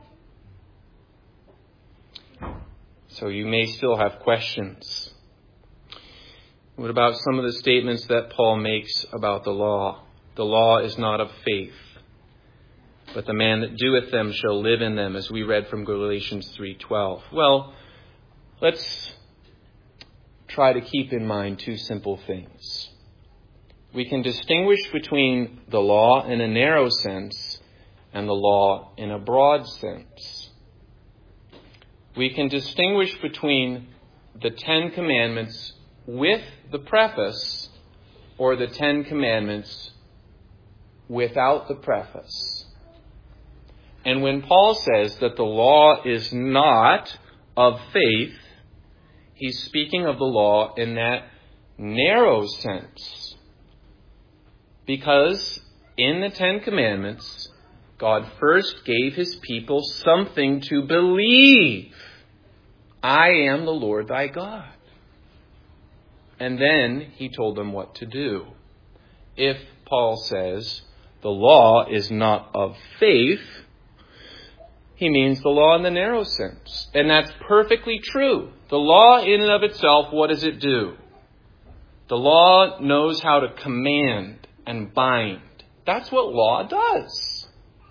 So you may still have questions. What about some of the statements that Paul makes about the law? The law is not of faith, but the man that doeth them shall live in them, as we read from Galatians three twelve. Well, let's try to keep in mind two simple things. We can distinguish between the law in a narrow sense and the law in a broad sense. We can distinguish between the Ten Commandments with the preface or the Ten Commandments without the preface. And when Paul says that the law is not of faith, he's speaking of the law in that narrow sense. Because in the Ten Commandments, God first gave his people something to believe. I am the Lord thy God. And then he told them what to do. If Paul says the law is not of faith, he means the law in the narrow sense. And that's perfectly true. The law in and of itself, what does it do? The law knows how to command and bind. That's what law does.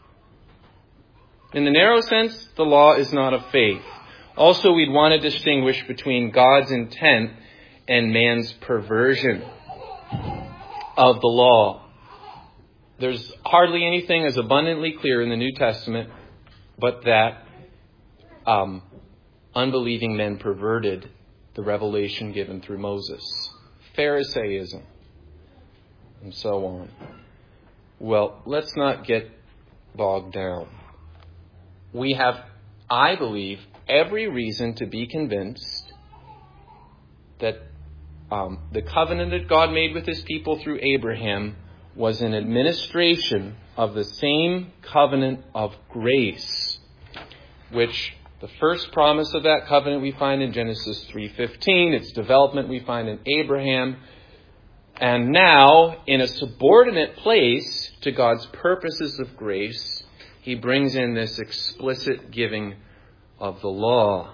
In the narrow sense, the law is not of faith. Also, we'd want to distinguish between God's intent and man's perversion of the law. There's hardly anything as abundantly clear in the New Testament but that um, unbelieving men perverted the revelation given through Moses. Pharisaism, and so on. Well, let's not get bogged down. We have, I believe, every reason to be convinced that um, the covenant that God made with his people through Abraham was an administration of the same covenant of grace, which the first promise of that covenant we find in Genesis three fifteen, its development we find in Abraham, and now in a subordinate place to God's purposes of grace, he brings in this explicit giving of the law.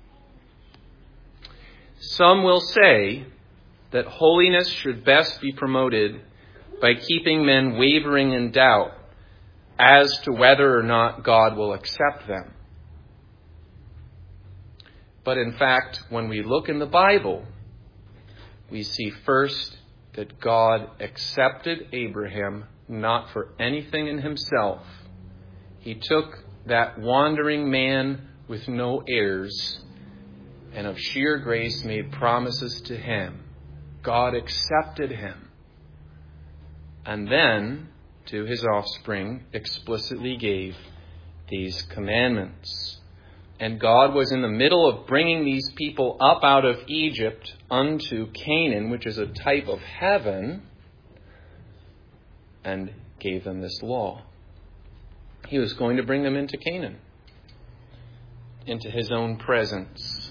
Some will say that holiness should best be promoted by keeping men wavering in doubt as to whether or not God will accept them. But in fact, when we look in the Bible, we see first that God accepted Abraham not for anything in himself. He took that wandering man with no heirs and of sheer grace made promises to him. God accepted him. And then, to his offspring, explicitly gave these commandments. And God was in the middle of bringing these people up out of Egypt unto Canaan, which is a type of heaven, and gave them this law. He was going to bring them into Canaan, into his own presence.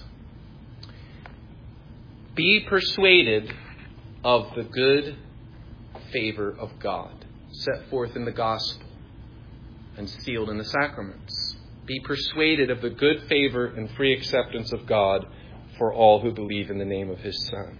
Be persuaded of the good favor of God, set forth in the gospel and sealed in the sacraments. Be persuaded of the good favor and free acceptance of God for all who believe in the name of his Son.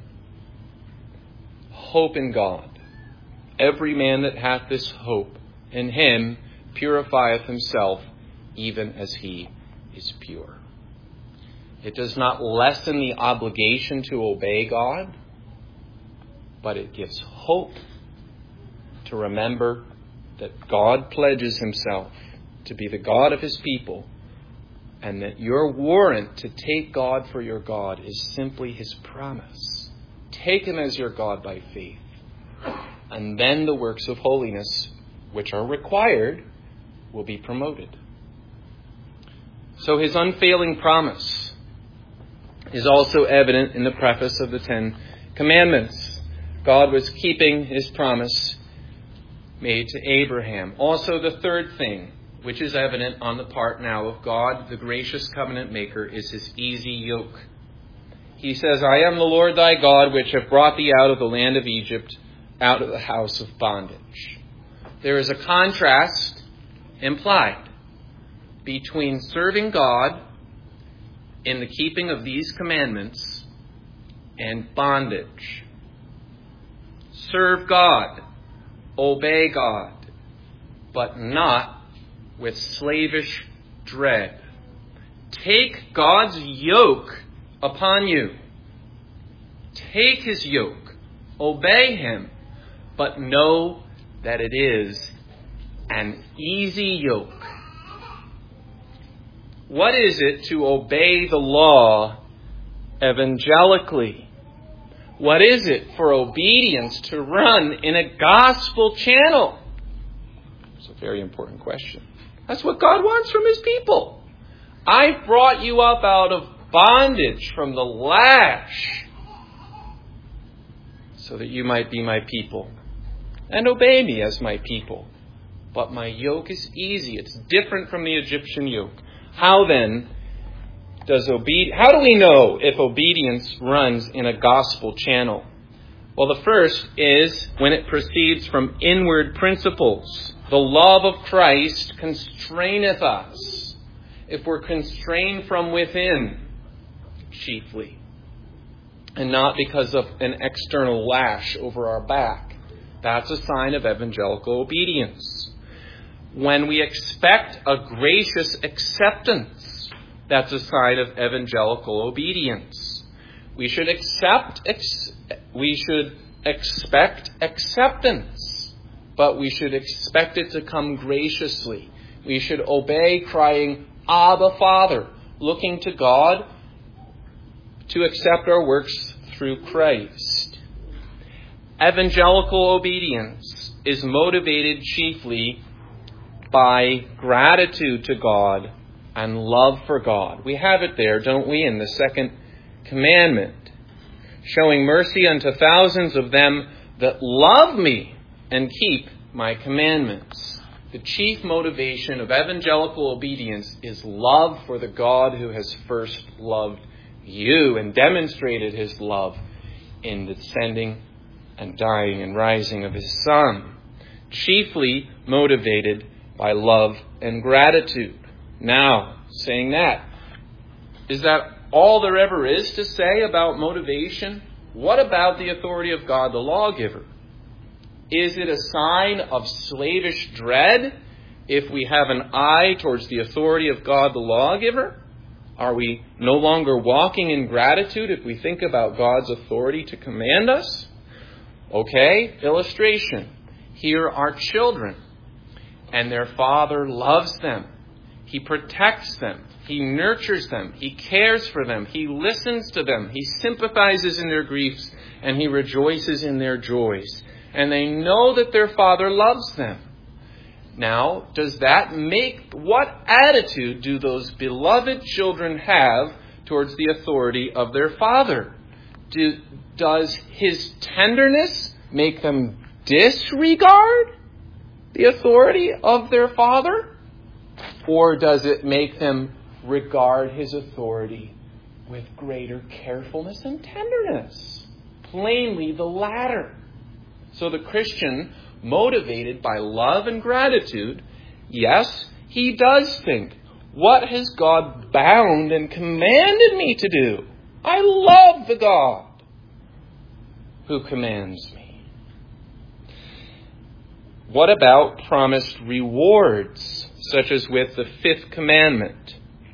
Hope in God. Every man that hath this hope in him purifieth himself, even as he is pure. It does not lessen the obligation to obey God, but it gives hope to remember that God pledges himself to be the God of his people, and that your warrant to take God for your God is simply his promise. Take him as your God by faith, and then the works of holiness, which are required, will be promoted. So his unfailing promise is also evident in the preface of the Ten Commandments. God was keeping his promise made to Abraham. Also, the third thing, which is evident on the part now of God, the gracious covenant maker, is his easy yoke. He says, I am the Lord thy God, which have brought thee out of the land of Egypt, out of the house of bondage. There is a contrast implied between serving God in the keeping of these commandments and bondage. Serve God, obey God, but not with slavish dread. Take God's yoke upon you. Take his yoke. Obey him. But know that it is an easy yoke. What is it to obey the law evangelically? What is it for obedience to run in a gospel channel? It's a very important question. That's what God wants from his people. I've brought you up out of bondage from the lash so that you might be my people and obey me as my people. But my yoke is easy. It's different from the Egyptian yoke. How then does obe- How do we know if obedience runs in a gospel channel? Well, the first is when it proceeds from inward principles. The love of Christ constraineth us. If we're constrained from within, chiefly, and not because of an external lash over our back, that's a sign of evangelical obedience. When we expect a gracious acceptance, that's a sign of evangelical obedience. We should accept, ex- we should expect acceptance, but we should expect it to come graciously. We should obey, crying, Abba, Father, looking to God to accept our works through Christ. Evangelical obedience is motivated chiefly by gratitude to God and love for God. We have it there, don't we, in the second commandment. Showing mercy unto thousands of them that love me and keep my commandments. The chief motivation of evangelical obedience is love for the God who has first loved you and demonstrated his love in the sending and dying and rising of his Son. Chiefly motivated by love and gratitude. Now, saying that, is that all there ever is to say about motivation? What about the authority of God, the lawgiver? Is it a sign of slavish dread if we have an eye towards the authority of God, the lawgiver? Are we no longer walking in gratitude if we think about God's authority to command us? Okay, illustration. Here are children, and their father loves them. He protects them. He nurtures them. He cares for them. He listens to them. He sympathizes in their griefs, and he rejoices in their joys. And they know that their father loves them. Now, does that make, what attitude do those beloved children have towards the authority of their father? Do, does his tenderness make them disregard the authority of their father? Or does it make them regard his authority with greater carefulness and tenderness? Plainly the latter. So the Christian, motivated by love and gratitude, yes, he does think, what has God bound and commanded me to do? I love the God who commands me. What about promised rewards, such as with the fifth commandment?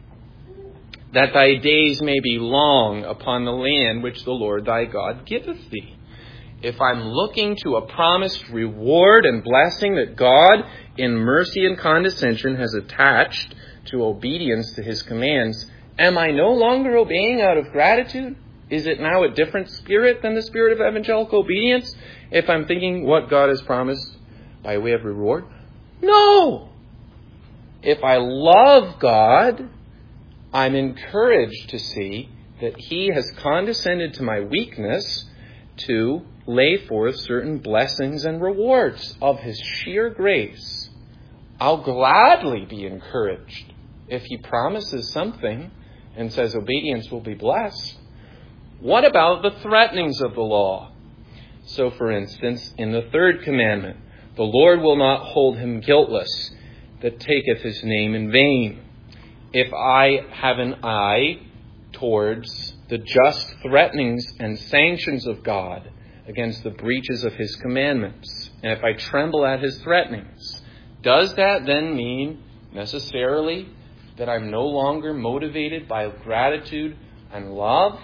That thy days may be long upon the land which the Lord thy God giveth thee. If I'm looking to a promised reward and blessing that God, in mercy and condescension, has attached to obedience to his commands, am I no longer obeying out of gratitude? Is it now a different spirit than the spirit of evangelical obedience if I'm thinking what God has promised by way of reward? No! If I love God, I'm encouraged to see that he has condescended to my weakness to lay forth certain blessings and rewards of his sheer grace. I'll gladly be encouraged if he promises something and says obedience will be blessed. What about the threatenings of the law? So, for instance, in the third commandment, the Lord will not hold him guiltless that taketh his name in vain. If I have an eye towards the just threatenings and sanctions of God against the breaches of his commandments, and if I tremble at his threatenings, does that then mean necessarily that I'm no longer motivated by gratitude and love?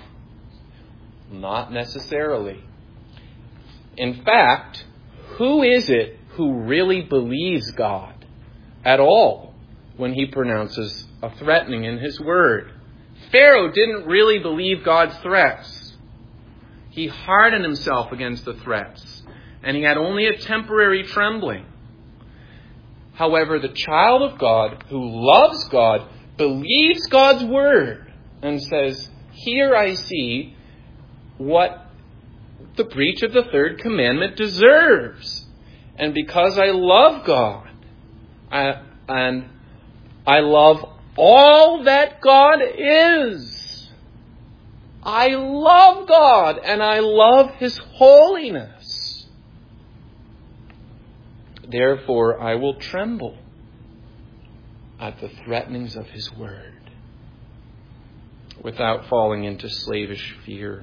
Not necessarily. In fact, who is it who really believes God at all when he pronounces a threatening in his word? Pharaoh didn't really believe God's threats. He hardened himself against the threats, and he had only a temporary trembling. However, the child of God who loves God believes God's word and says, here I see what the breach of the third commandment deserves. And because I love God, I, and I love all that God is, I love God and I love his holiness. Therefore, I will tremble at the threatenings of his word without falling into slavish fear.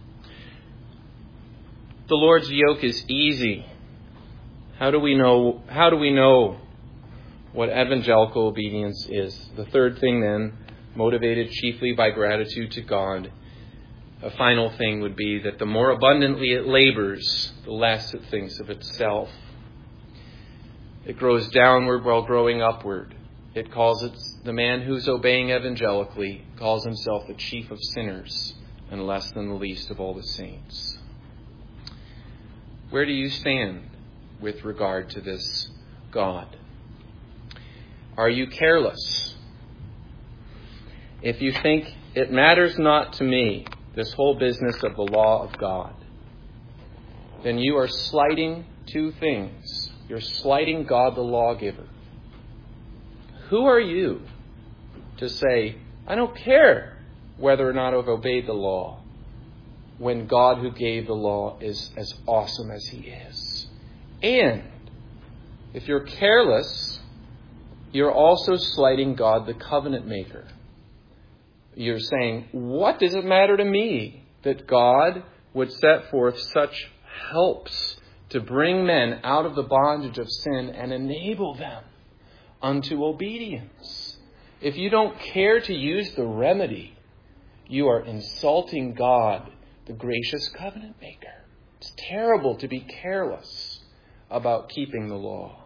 The Lord's yoke is easy. How do we know, how do we know what evangelical obedience is? The third thing then, motivated chiefly by gratitude to God. A final thing would be that the more abundantly it labors, the less it thinks of itself. It grows downward while growing upward. It calls it, the man who's obeying evangelically calls himself the chief of sinners and less than the least of all the saints. Where do you stand with regard to this God? Are you careless? If you think it matters not to me, this whole business of the law of God, then you are slighting two things. You're slighting God the lawgiver. Who are you to say, I don't care whether or not I've obeyed the law, when God who gave the law is as awesome as he is? And if you're careless, you're also slighting God the covenant maker. You're saying, what does it matter to me that God would set forth such helps to bring men out of the bondage of sin and enable them unto obedience? if you don't care to use the remedy, you are insulting God, the gracious covenant maker. It's terrible to be careless about keeping the law.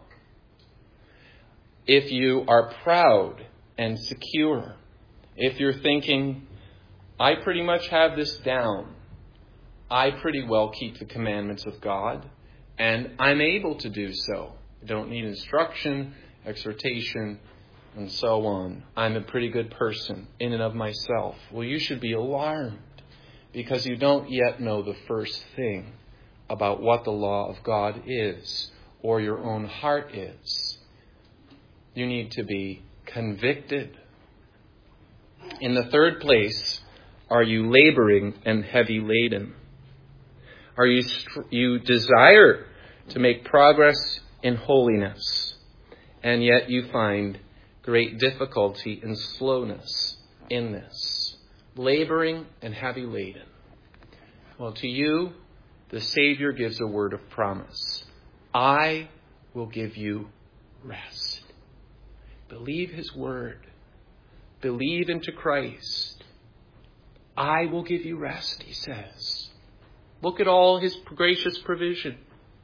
If you are proud and secure, if you're thinking, I pretty much have this down, I pretty well keep the commandments of God, and I'm able to do so. I don't need instruction, exhortation, and so on. I'm a pretty good person in and of myself. Well, you should be alarmed because you don't yet know the first thing about what the law of God is or your own heart is. You need to be convicted. In the third place, are you laboring and heavy laden? Are you you desire to make progress in holiness, and yet you find great difficulty and slowness in this? Laboring and heavy laden. Well, to you, the Savior gives a word of promise. I will give you rest. Believe his word. Believe into Christ. I will give you rest, he says. Look at all his gracious provision.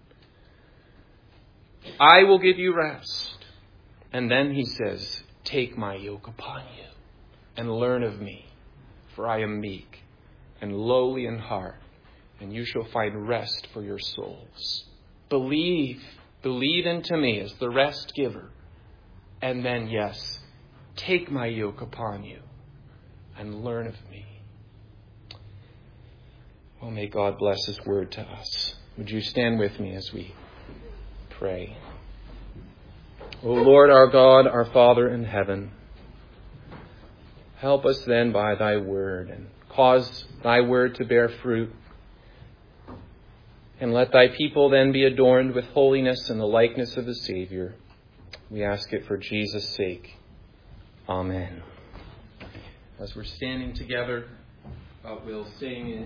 I will give you rest. And then he says, take my yoke upon you and learn of me, for I am meek and lowly in heart, and you shall find rest for your souls. Believe, believe into me as the rest giver. And then, yes, take my yoke upon you and learn of me. Well, may God bless his word to us. Would you stand with me as we pray? O Lord, our God, our Father in heaven, help us then by thy word, and cause thy word to bear fruit. And let thy people then be adorned with holiness and the likeness of the Savior. We ask it for Jesus' sake. Amen. As we're standing together, uh, we'll sing